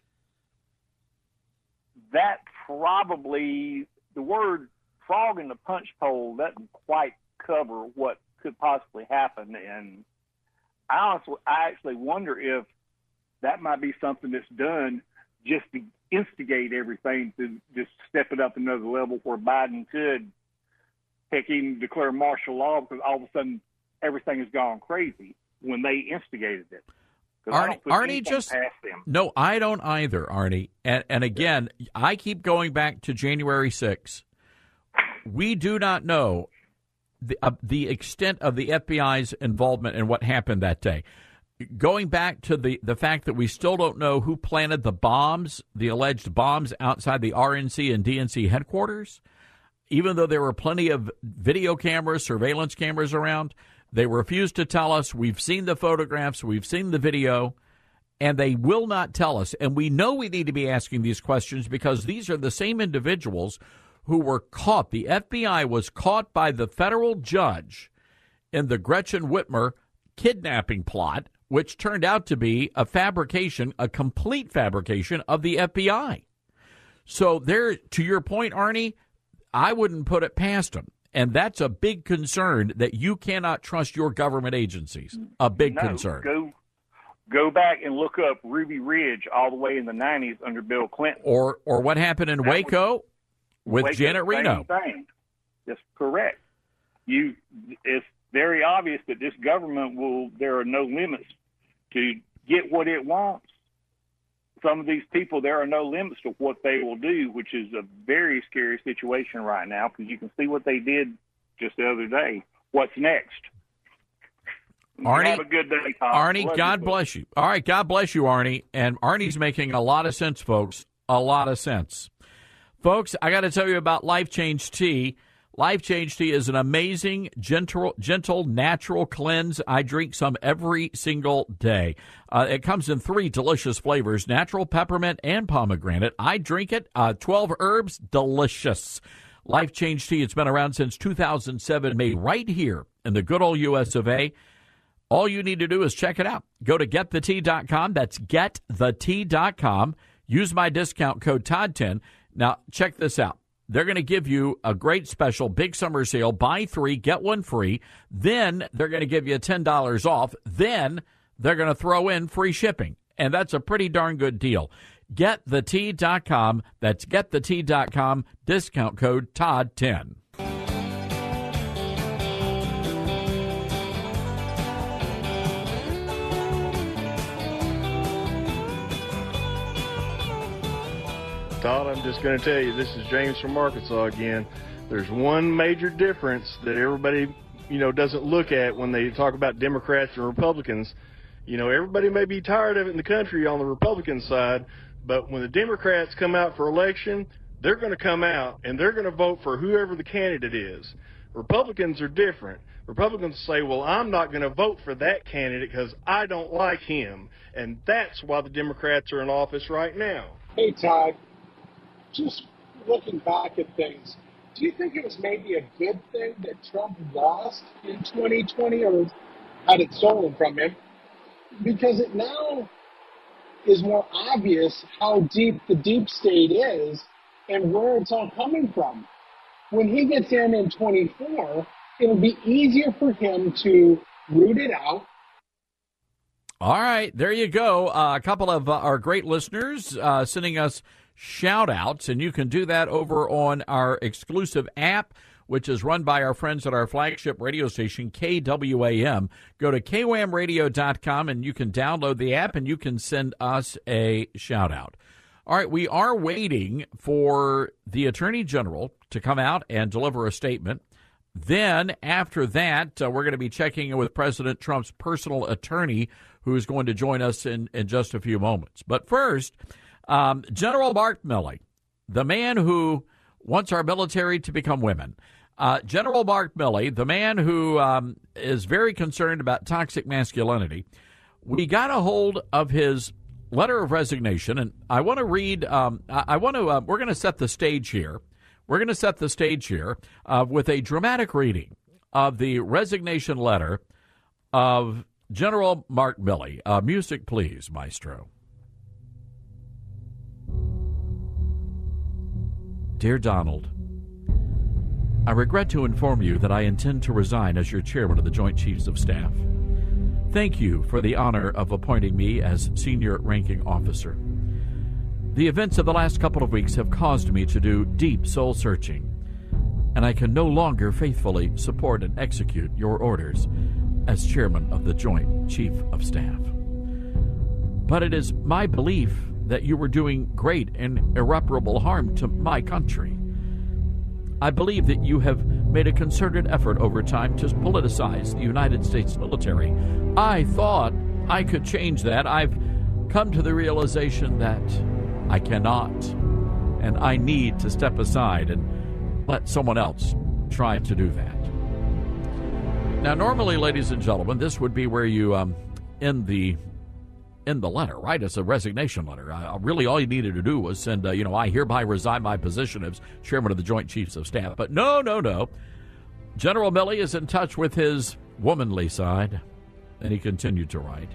That probably, the word frog in the punch bowl doesn't quite cover what could possibly happen. And I actually wonder if that might be something that's done just to instigate everything, to just step it up another level where Biden could even declare martial law, because all of a sudden everything has gone crazy when they instigated it. Arnie, just no, I don't either, Arnie. And again, I keep going back to January 6th. We do not know the extent of the FBI's involvement in what happened that day. Going back to the fact that we still don't know who planted the bombs, the alleged bombs outside the RNC and DNC headquarters, even though there were plenty of video cameras, surveillance cameras around, they refused to tell us. We've seen the photographs, we've seen the video, and they will not tell us. And we know we need to be asking these questions because these are the same individuals who were caught. The FBI was caught by the federal judge in the Gretchen Whitmer kidnapping plot, which turned out to be a fabrication, a complete fabrication of the FBI. So there, to your point, Arnie, I wouldn't put it past them. And that's a big concern, that you cannot trust your government agencies. A big concern. Go back and look up Ruby Ridge all the way in the 90s under Bill Clinton. Or what happened in Waco with Janet Reno. Same thing. That's correct. it's very obvious that this government there are no limits to get what it wants. Some of these people, there are no limits to what they will do, which is a very scary situation right now, because you can see what they did just the other day. What's next? Arnie, have a good day, Tom. Arnie, God bless you. All right, God bless you, Arnie. And Arnie's making a lot of sense, folks. A lot of sense. Folks, I got to tell you about Life Change Tea. Life Change Tea is an amazing, gentle, natural cleanse. I drink some every single day. It comes in 3 delicious flavors, natural, peppermint, and pomegranate. I drink it, 12 herbs, delicious. Life Change Tea, it's been around since 2007, made right here in the good old U.S. of A. All you need to do is check it out. Go to getthetea.com. That's getthetea.com. Use my discount code Todd10. Now, check this out. They're going to give you a great special, big summer sale, buy 3, get 1 free. Then they're going to give you $10 off. Then they're going to throw in free shipping. And that's a pretty darn good deal. Getthetea.com. That's getthetea.com. Discount code Todd10. Todd, I'm just going to tell you, this is James from Arkansas again. There's one major difference that everybody, doesn't look at when they talk about Democrats and Republicans. Everybody may be tired of it in the country on the Republican side, but when the Democrats come out for election, they're going to come out and they're going to vote for whoever the candidate is. Republicans are different. Republicans say, well, I'm not going to vote for that candidate because I don't like him. And that's why the Democrats are in office right now. Hey, Todd. Just looking back at things, do you think it was maybe a good thing that Trump lost in 2020 or had it stolen from him? Because it now is more obvious how deep the deep state is and where it's all coming from. When he gets in 24, it'll be easier for him to root it out. All right, there you go. A couple of our great listeners sending us shout-outs, and you can do that over on our exclusive app, which is run by our friends at our flagship radio station, KWAM. Go to KWAMradio.com, and you can download the app, and you can send us a shout-out. All right, we are waiting for the Attorney General to come out and deliver a statement. Then, after that, we're going to be checking in with President Trump's personal attorney, who is going to join us in just a few moments. But first, General Mark Milley, the man who wants our military to become women. General Mark Milley, the man who is very concerned about toxic masculinity. We got a hold of his letter of resignation, and I want to read, we're going to set the stage here. We're going to set the stage here with a dramatic reading of the resignation letter of General Mark Milley. Music, please, Maestro. Dear Donald, I regret to inform you that I intend to resign as your chairman of the Joint Chiefs of Staff. Thank you for the honor of appointing me as senior ranking officer. The events of the last couple of weeks have caused me to do deep soul searching, and I can no longer faithfully support and execute your orders as chairman of the Joint Chief of Staff. But it is my belief that you were doing great and irreparable harm to my country. I believe that you have made a concerted effort over time to politicize the United States military. I thought I could change that. I've come to the realization that I cannot, and I need to step aside and let someone else try to do that. Now, normally, ladies and gentlemen, this would be where you end the letter, right? It's a resignation letter. Really, all you needed to do was send, I hereby resign my position as chairman of the Joint Chiefs of Staff. But no. General Milley is in touch with his womanly side, and he continued to write.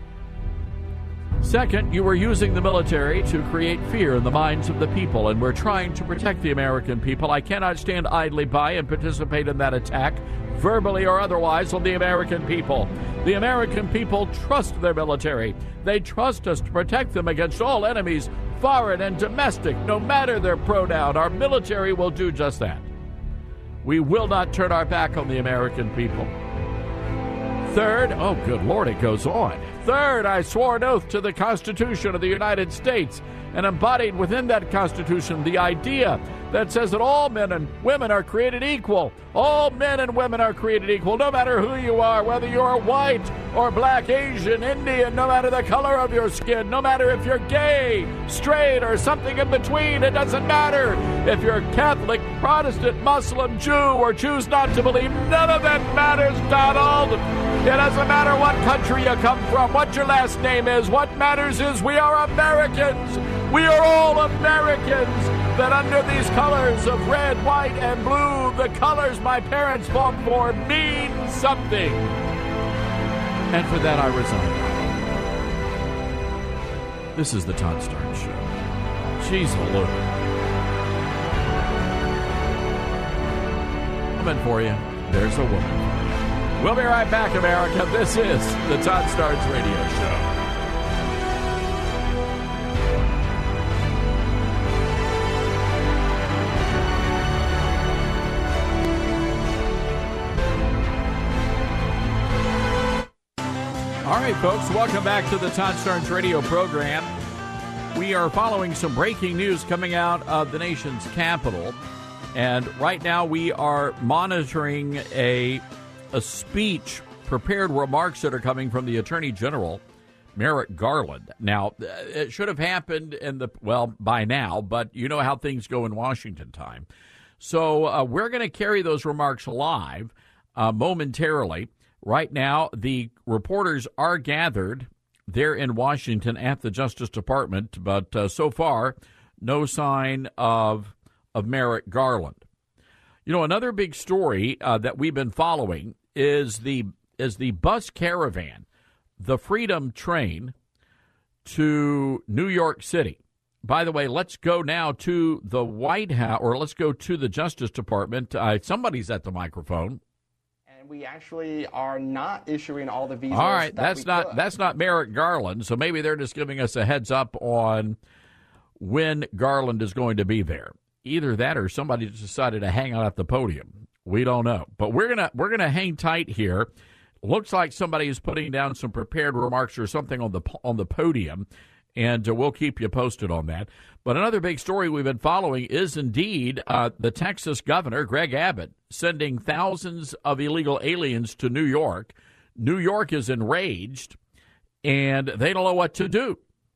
Second, you were using the military to create fear in the minds of the people, and we're trying to protect the American people. I cannot stand idly by and participate in that attack, verbally or otherwise, on the American people. The American people trust their military. They trust us to protect them against all enemies, foreign and domestic, no matter their pronoun. Our military will do just that. We will not turn our back on the American people. Third, oh, good Lord, it goes on. Third, I swore an oath to the Constitution of the United States and embodied within that Constitution the idea that says that all men and women are created equal. All men and women are created equal, no matter who you are, whether you're white or black, Asian, Indian, no matter the color of your skin, no matter if you're gay, straight, or something in between. It doesn't matter if you're Catholic, Protestant, Muslim, Jew, or choose not to believe. None of that matters, Donald. It doesn't matter what country you come from, what your last name is. What matters is we are Americans. We are all Americans. That under these colors of red, white, and blue, the colors my parents fought for mean something. And for that I resign. This is the Todd Starnes Show. She's the Lord. Woman for you. There's a woman for you. We'll be right back, America. This is the Todd Starnes Radio Show. All right, folks, welcome back to the Todd Starnes radio program. We are following some breaking news coming out of the nation's capital. And right now we are monitoring a speech, prepared remarks that are coming from the Attorney General, Merrick Garland. Now, it should have happened by now, but you know how things go in Washington time. So we're going to carry those remarks live momentarily. Right now, the reporters are gathered there in Washington at the Justice Department, but so far, no sign of Merrick Garland. You know, another big story that we've been following is the bus caravan, the Freedom Train, to New York City. By the way, let's go now to the White House, or let's go to the Justice Department. Somebody's at the microphone. We actually are not issuing all the visas. All right, that's not Merrick Garland, so maybe they're just giving us a heads up on when Garland is going to be there. Either that or somebody just decided to hang out at the podium. We don't know, but we're gonna hang tight here. Looks like somebody is putting down some prepared remarks or something on the podium, and we'll keep you posted on that. But another big story we've been following is indeed the Texas governor, Greg Abbott, sending thousands of illegal aliens to New York. New York is enraged, and they don't know what to do.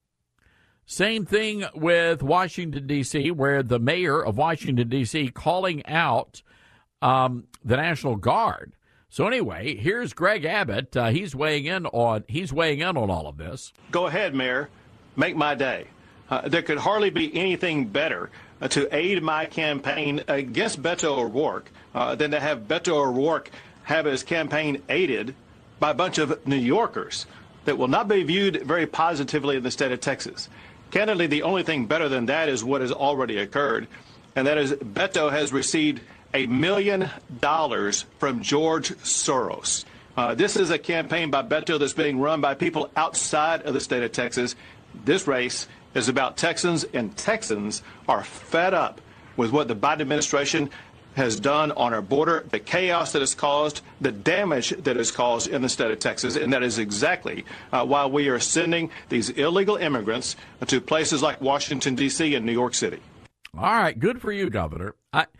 Same thing with Washington, D.C., where the mayor of Washington, D.C., calling out the National Guard. So anyway, here's Greg Abbott. He's weighing in on all of this. Go ahead, Mayor. Make my day. There could hardly be anything better to aid my campaign against Beto O'Rourke than to have Beto O'Rourke have his campaign aided by a bunch of New Yorkers that will not be viewed very positively in the state of Texas. Candidly, the only thing better than that is what has already occurred, and that is Beto has received $1 million from George Soros. This is a campaign by Beto that's being run by people outside of the state of Texas. This race is about Texans, and Texans are fed up with what the Biden administration has done on our border, the chaos that has caused, the damage that has caused in the state of Texas, and that is exactly why we are sending these illegal immigrants to places like Washington, D.C. and New York City. All right, good for you, Governor.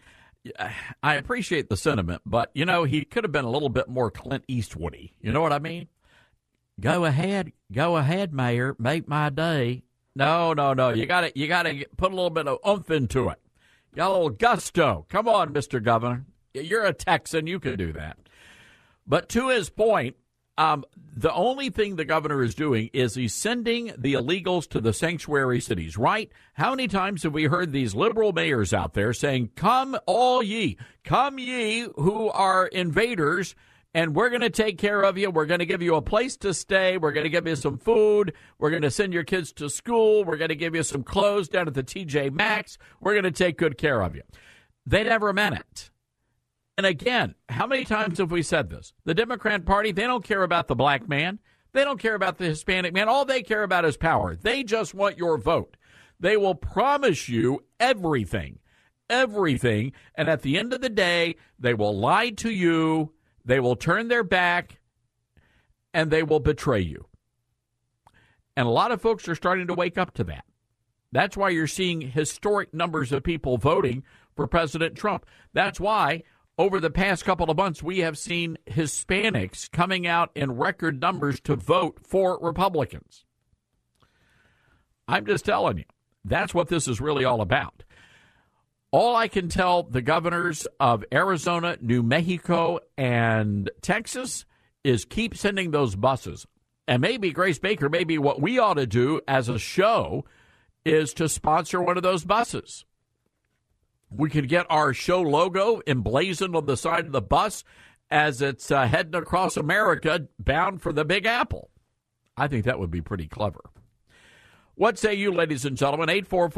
I appreciate the sentiment, but, you know, he could have been a little bit more Clint Eastwoody. You know what I mean? Go ahead, Mayor, make my day. No. You got to put a little bit of oomph into it. You got a little gusto. Come on, Mr. Governor. You're a Texan. You can do that. But to his point, the only thing the governor is doing is he's sending the illegals to the sanctuary cities, right? How many times have we heard these liberal mayors out there saying, come all ye, come ye who are invaders, and we're going to take care of you. We're going to give you a place to stay. We're going to give you some food. We're going to send your kids to school. We're going to give you some clothes down at the TJ Maxx. We're going to take good care of you. They never meant it. And again, how many times have we said this? The Democrat Party, they don't care about the black man. They don't care about the Hispanic man. All they care about is power. They just want your vote. They will promise you everything. everything. And at the end of the day, they will lie to you, they will turn their back, and they will betray you. And a lot of folks are starting to wake up to that. That's why you're seeing historic numbers of people voting for President Trump. That's why over the past couple of months, we have seen Hispanics coming out in record numbers to vote for Republicans. I'm just telling you, that's what this is really all about. All I can tell the governors of Arizona, New Mexico, and Texas is keep sending those buses. And maybe, Grace Baker, maybe what we ought to do as a show is to sponsor one of those buses. We could get our show logo emblazoned on the side of the bus as it's heading across America bound for the Big Apple. I think that would be pretty clever. What say you, ladies and gentlemen?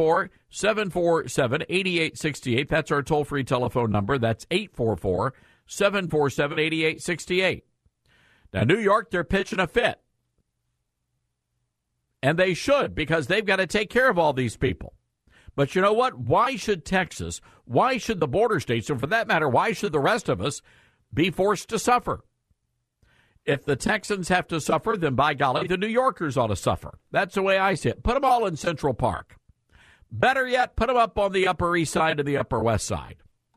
844-747-8868. That's our toll-free telephone number. That's 844-747-8868. Now, New York, they're pitching a fit. And they should, because they've got to take care of all these people. But you know what? Why should Texas, why should the border states, and for that matter, why should the rest of us be forced to suffer? If the Texans have to suffer, then by golly, the New Yorkers ought to suffer. That's the way I see it. Put them all in Central Park. Better yet, put them up on the Upper East Side and the Upper West Side.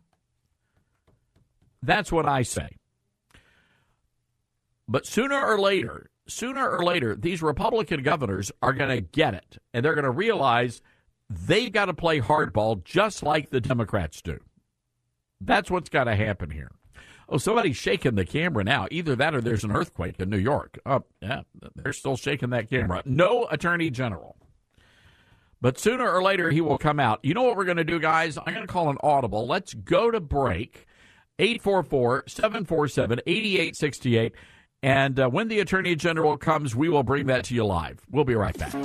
That's what I say. But sooner or later, these Republican governors are going to get it, and they're going to realize they've got to play hardball just like the Democrats do. That's what's got to happen here. Oh, somebody's shaking the camera now. Either that or there's an earthquake in New York. Oh, yeah, they're still shaking that camera. No attorney general. But sooner or later, he will come out. You know what we're going to do, guys? I'm going to call an audible. Let's go to break. 844-747-8868. And when the Attorney General comes, we will bring that to you live. We'll be right back.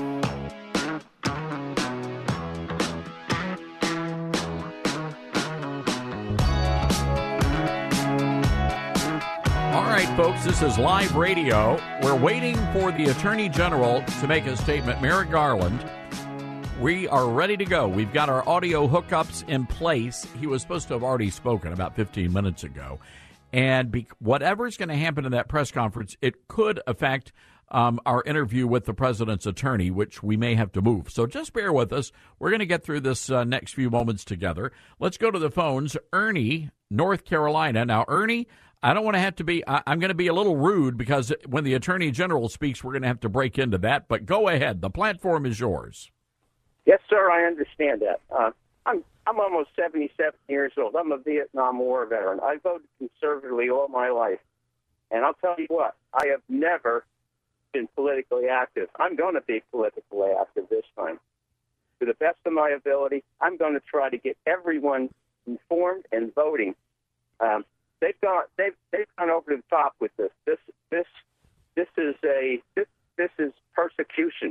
All right, folks, this is live radio. We're waiting for the Attorney General to make a statement. Merrick Garland, we are ready to go. We've got our audio hookups in place. He was supposed to have already spoken about 15 minutes ago. And whatever's going to happen in that press conference, it could affect our interview with the president's attorney, which we may have to move. So just bear with us. We're going to get through this next few moments together. Let's go to the phones. Ernie, North Carolina. Now, Ernie, I don't want to have to be, I'm going to be a little rude because when the Attorney General speaks, we're going to have to break into that. But go ahead. The platform is yours. Yes, sir, I understand that. I'm almost 77 years old. I'm a Vietnam War veteran. I voted conservatively all my life. And I'll tell you what, I have never been politically active. I'm going to be politically active this time. To the best of my ability, I'm going to try to get everyone informed and voting. They've gone over the top with this. This is persecution.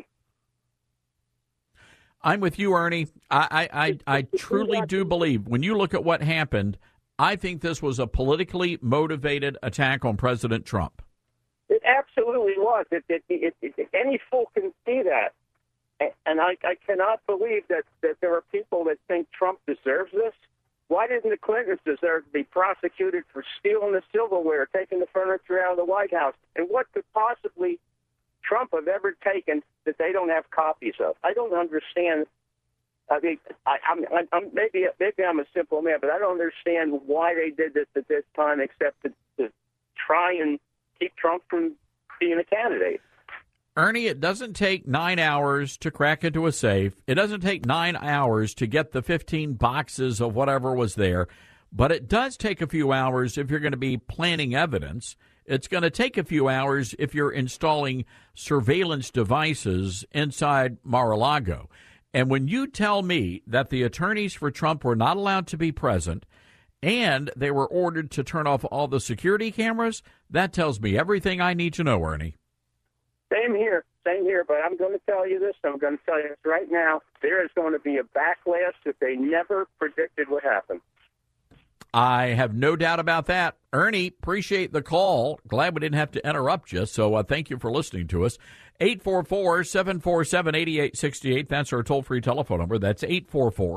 I'm with you, Ernie. I truly do believe when you look at what happened, I think this was a politically motivated attack on President Trump. It absolutely was. Any fool can see that. And I cannot believe that there are people that think Trump deserves this. Why didn't the Clintons deserve to be prosecuted for stealing the silverware, taking the furniture out of the White House? And what could possibly Trump have ever taken that they don't have copies of? I don't understand. I mean, maybe I'm a simple man, but I don't understand why they did this at this time, except to try and keep Trump from being a candidate. Ernie, it doesn't take 9 hours to crack into a safe. It doesn't take 9 hours to get the 15 boxes of whatever was there. But it does take a few hours if you're going to be planting evidence. It's going to take a few hours if you're installing surveillance devices inside Mar-a-Lago. And when you tell me that the attorneys for Trump were not allowed to be present and they were ordered to turn off all the security cameras, that tells me everything I need to know, Ernie. Same here, but I'm going to tell you this. I'm going to tell you this right now. There is going to be a backlash that they never predicted would happen. I have no doubt about that. Ernie, appreciate the call. Glad we didn't have to interrupt you, so thank you for listening to us. 844-747-8868. That's our toll-free telephone number. That's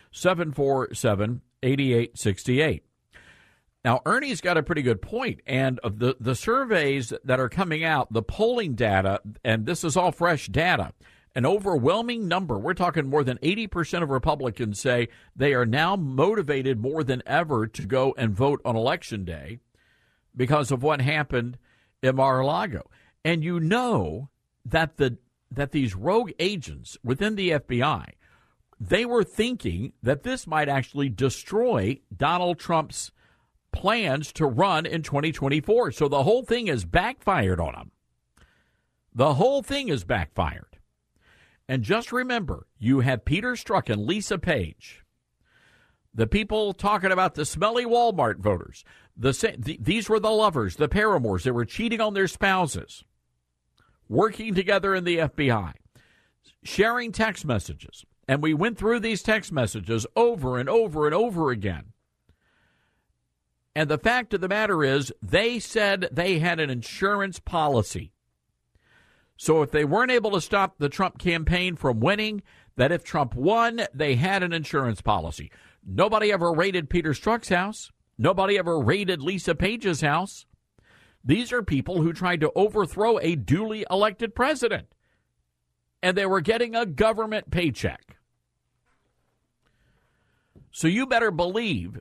747-8868. Now, Ernie's got a pretty good point, and of the surveys that are coming out, the polling data, and this is all fresh data, an overwhelming number, we're talking more than 80% of Republicans say they are now motivated more than ever to go and vote on Election Day because of what happened in Mar-a-Lago. And you know that these rogue agents within the FBI, they were thinking that this might actually destroy Donald Trump's plans to run in 2024. So the whole thing is backfired on them. The whole thing is backfired. And just remember, you have Peter Strzok and Lisa Page, the people talking about the smelly Walmart voters. These were the lovers, the paramours. They were cheating on their spouses, working together in the FBI, sharing text messages. And we went through these text messages over and over and over again. And the fact of the matter is, they said they had an insurance policy. So if they weren't able to stop the Trump campaign from winning, that if Trump won, they had an insurance policy. Nobody ever raided Peter Strzok's house. Nobody ever raided Lisa Page's house. These are people who tried to overthrow a duly elected president. And they were getting a government paycheck. So you better believe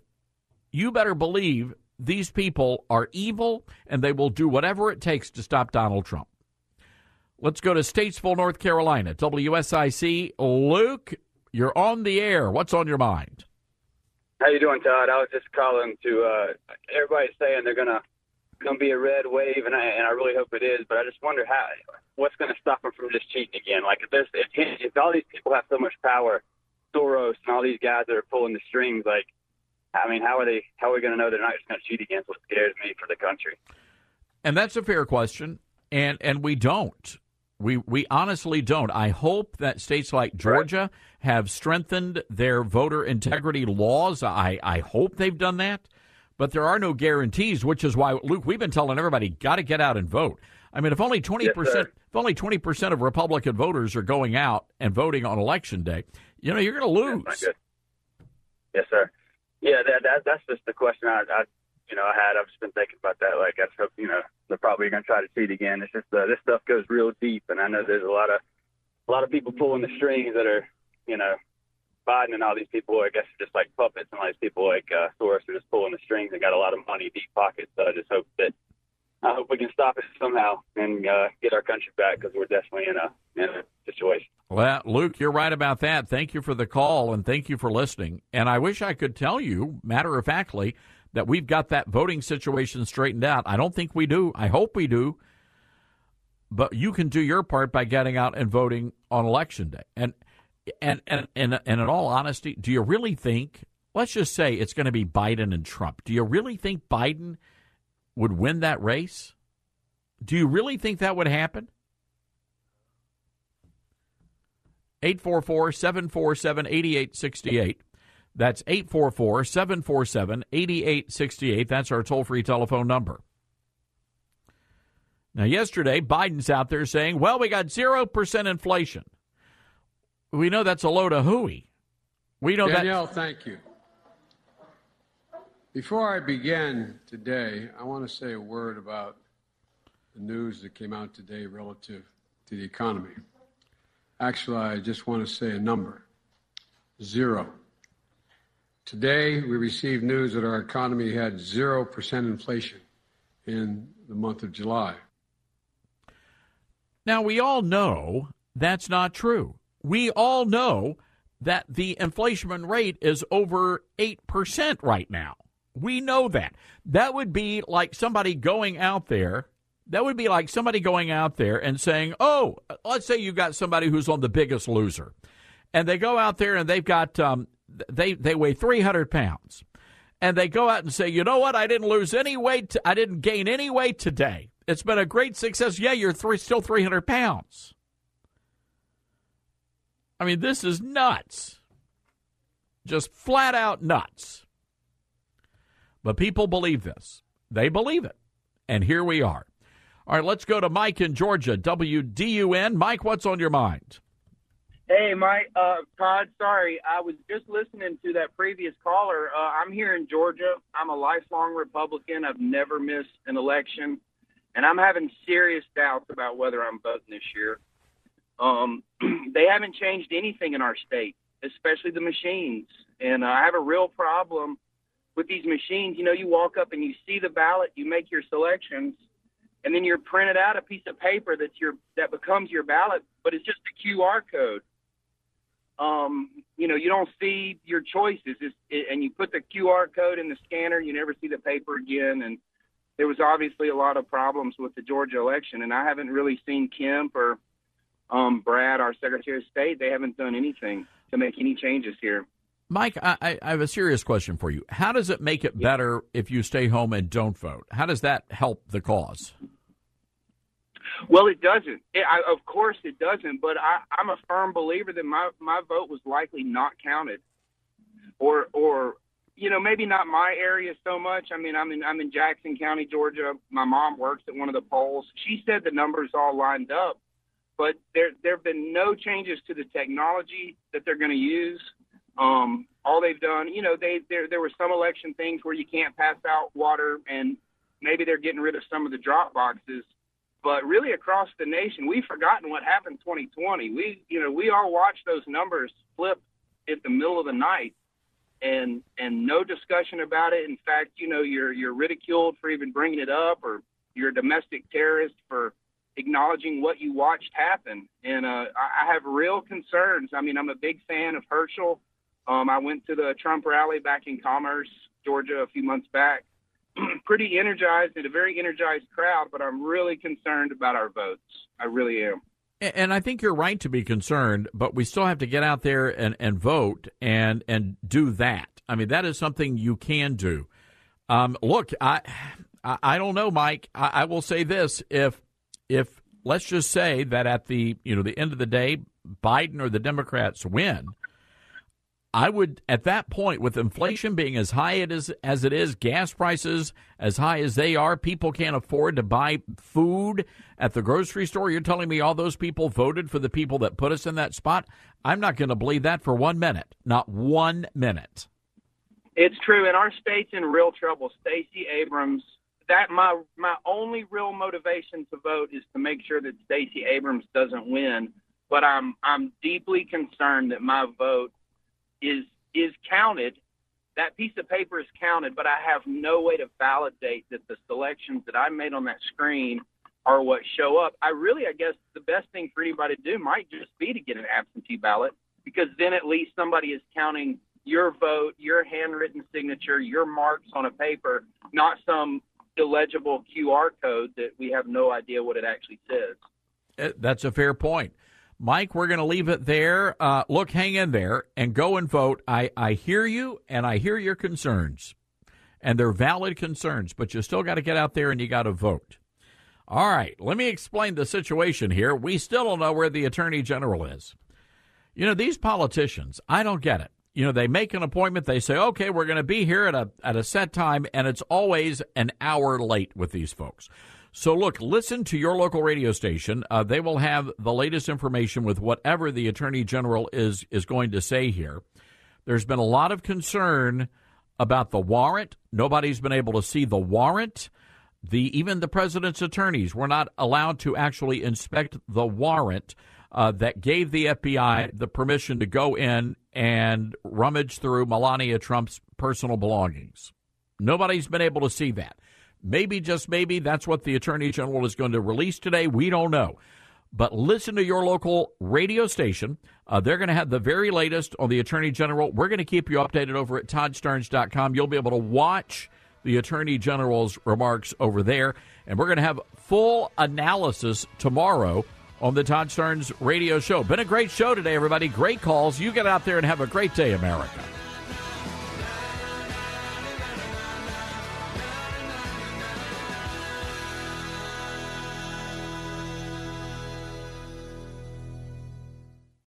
these people are evil, and they will do whatever it takes to stop Donald Trump. Let's go to Statesville, North Carolina. WSIC. Luke, you're on the air. What's on your mind? How you doing, Todd? I was just calling to everybody's saying they're gonna be a red wave, and I really hope it is. But I just wonder what's going to stop them from just cheating again. Like if all these people have so much power, Soros and all these guys that are pulling the strings, like, I mean, how are we going to know they're not just going to cheat again? What scares me for the country. And that's a fair question, and we don't. We honestly don't. I hope that states like Georgia have strengthened their voter integrity laws. I hope they've done that. But there are no guarantees, which is why, Luke, we've been telling everybody, got to get out and vote. I mean, if only 20% of Republican voters are going out and voting on Election Day, you're going to lose. That's not good. Yes, sir. Yeah, that's just the question I had. I've just been thinking about that. Like, I hope, they're probably going to try to cheat again. It's just this stuff goes real deep, and I know there's a lot of people pulling the strings that are, Biden and all these people, I guess, are just like puppets, and all these people like Soros are just pulling the strings and got a lot of money, deep pockets. So I hope we can stop it somehow and get our country back, because we're definitely in a situation. Well, Luke, you're right about that. Thank you for the call, and thank you for listening. And I wish I could tell you, matter-of-factly, that we've got that voting situation straightened out. I don't think we do. I hope we do. But you can do your part by getting out and voting on Election Day. And in all honesty, do you really think, let's just say it's going to be Biden and Trump. Do you really think Biden would win that race? Do you really think that would happen? 844-747-8868. That's 844-747-8868. That's our toll-free telephone number. Now, yesterday, Biden's out there saying, well, we got 0% inflation. We know that's a load of hooey. We know Danielle, thank you. Before I begin today, I want to say a word about the news that came out today relative to the economy. Actually, I just want to say a number. 0. Today, we received news that our economy had 0% inflation in the month of July. Now, we all know that's not true. We all know that the inflation rate is over 8% right now. We know that. That would be like somebody going out there. That would be like somebody going out there and saying, oh, let's say you've got somebody who's on The Biggest Loser. And they go out there and they've got, they weigh 300 pounds. And they go out and say, you know what, I didn't lose any weight. I didn't gain any weight today. It's been a great success. Yeah, you're still 300 pounds. I mean, this is nuts. Just flat out nuts. But people believe this. They believe it. And here we are. All right, let's go to Mike in Georgia, WDUN. Mike, what's on your mind? Hey, Mike, Todd, sorry. I was just listening to that previous caller. I'm here in Georgia. I'm a lifelong Republican. I've never missed an election, and I'm having serious doubts about whether I'm voting this year. They haven't changed anything in our state, especially the machines. And I have a real problem with these machines. You know, you walk up and you see the ballot, you make your selections, and then you're printed out a piece of paper that becomes your ballot, but it's just a QR code. You know, you don't see your choices, and you put the QR code in the scanner, you never see the paper again. And there was obviously a lot of problems with the Georgia election, and I haven't really seen Kemp or Brad, our Secretary of State. They haven't done anything to make any changes here. Mike, I have a serious question for you. How does it make it better if you stay home and don't vote? How does that help the cause? Well, it doesn't. Of course it doesn't, but I'm a firm believer that my vote was likely not counted. Or you know, maybe not my area so much. I mean, I'm in Jackson County, Georgia. My mom works at one of the polls. She said the numbers all lined up, but there have been no changes to the technology that they're going to use. All they've done, you know, there were some election things where you can't pass out water, and maybe they're getting rid of some of the drop boxes. But really across the nation, we've forgotten what happened in 2020. We all watched those numbers flip at the middle of the night, and no discussion about it. In fact, you know, you're ridiculed for even bringing it up, or you're a domestic terrorist for acknowledging what you watched happen. And I have real concerns. I mean, I'm a big fan of Herschel. I went to the Trump rally back in Commerce, Georgia, a few months back. Pretty energized, and a very energized crowd, but I'm really concerned about our votes. I really am. And I think you're right to be concerned, but we still have to get out there and vote and do that. I mean, that is something you can do. Look, I don't know, Mike. I will say this: if let's just say that at the end of the day, Biden or the Democrats win, I would, at that point, with inflation being as high as it is, gas prices as high as they are, people can't afford to buy food at the grocery store. You're telling me all those people voted for the people that put us in that spot? I'm not going to believe that for 1 minute. Not 1 minute. It's true, and our state's in real trouble. Stacey Abrams, that my only real motivation to vote is to make sure that Stacey Abrams doesn't win. But I'm deeply concerned that my vote is counted. That piece of paper is counted, but I have no way to validate that the selections that I made on that screen are what show up. I guess the best thing for anybody to do might just be to get an absentee ballot, because then at least somebody is counting your vote, your handwritten signature, your marks on a paper, not some illegible QR code that we have no idea what it actually says. That's a fair point. Mike, we're going to leave it there. Look, hang in there and go and vote. I hear you, and I hear your concerns, and they're valid concerns, but you still got to get out there and you got to vote. All right, let me explain the situation here. We still don't know where the Attorney General is. You know, these politicians, I don't get it. You know, they make an appointment. They say, okay, we're going to be here at a set time, and it's always an hour late with these folks. So, look, listen to your local radio station. They will have the latest information with whatever the Attorney General is going to say here. There's been a lot of concern about the warrant. Nobody's been able to see the warrant. Even the president's attorneys were not allowed to actually inspect the warrant that gave the FBI the permission to go in and rummage through Melania Trump's personal belongings. Nobody's been able to see that. Maybe, just maybe, that's what the Attorney General is going to release today. We don't know. But listen to your local radio station. They're going to have the very latest on the Attorney General. We're going to keep you updated over at ToddStarnes.com. You'll be able to watch the Attorney General's remarks over there. And we're going to have full analysis tomorrow on the Todd Starnes radio show. Been a great show today, everybody. Great calls. You get out there and have a great day, America.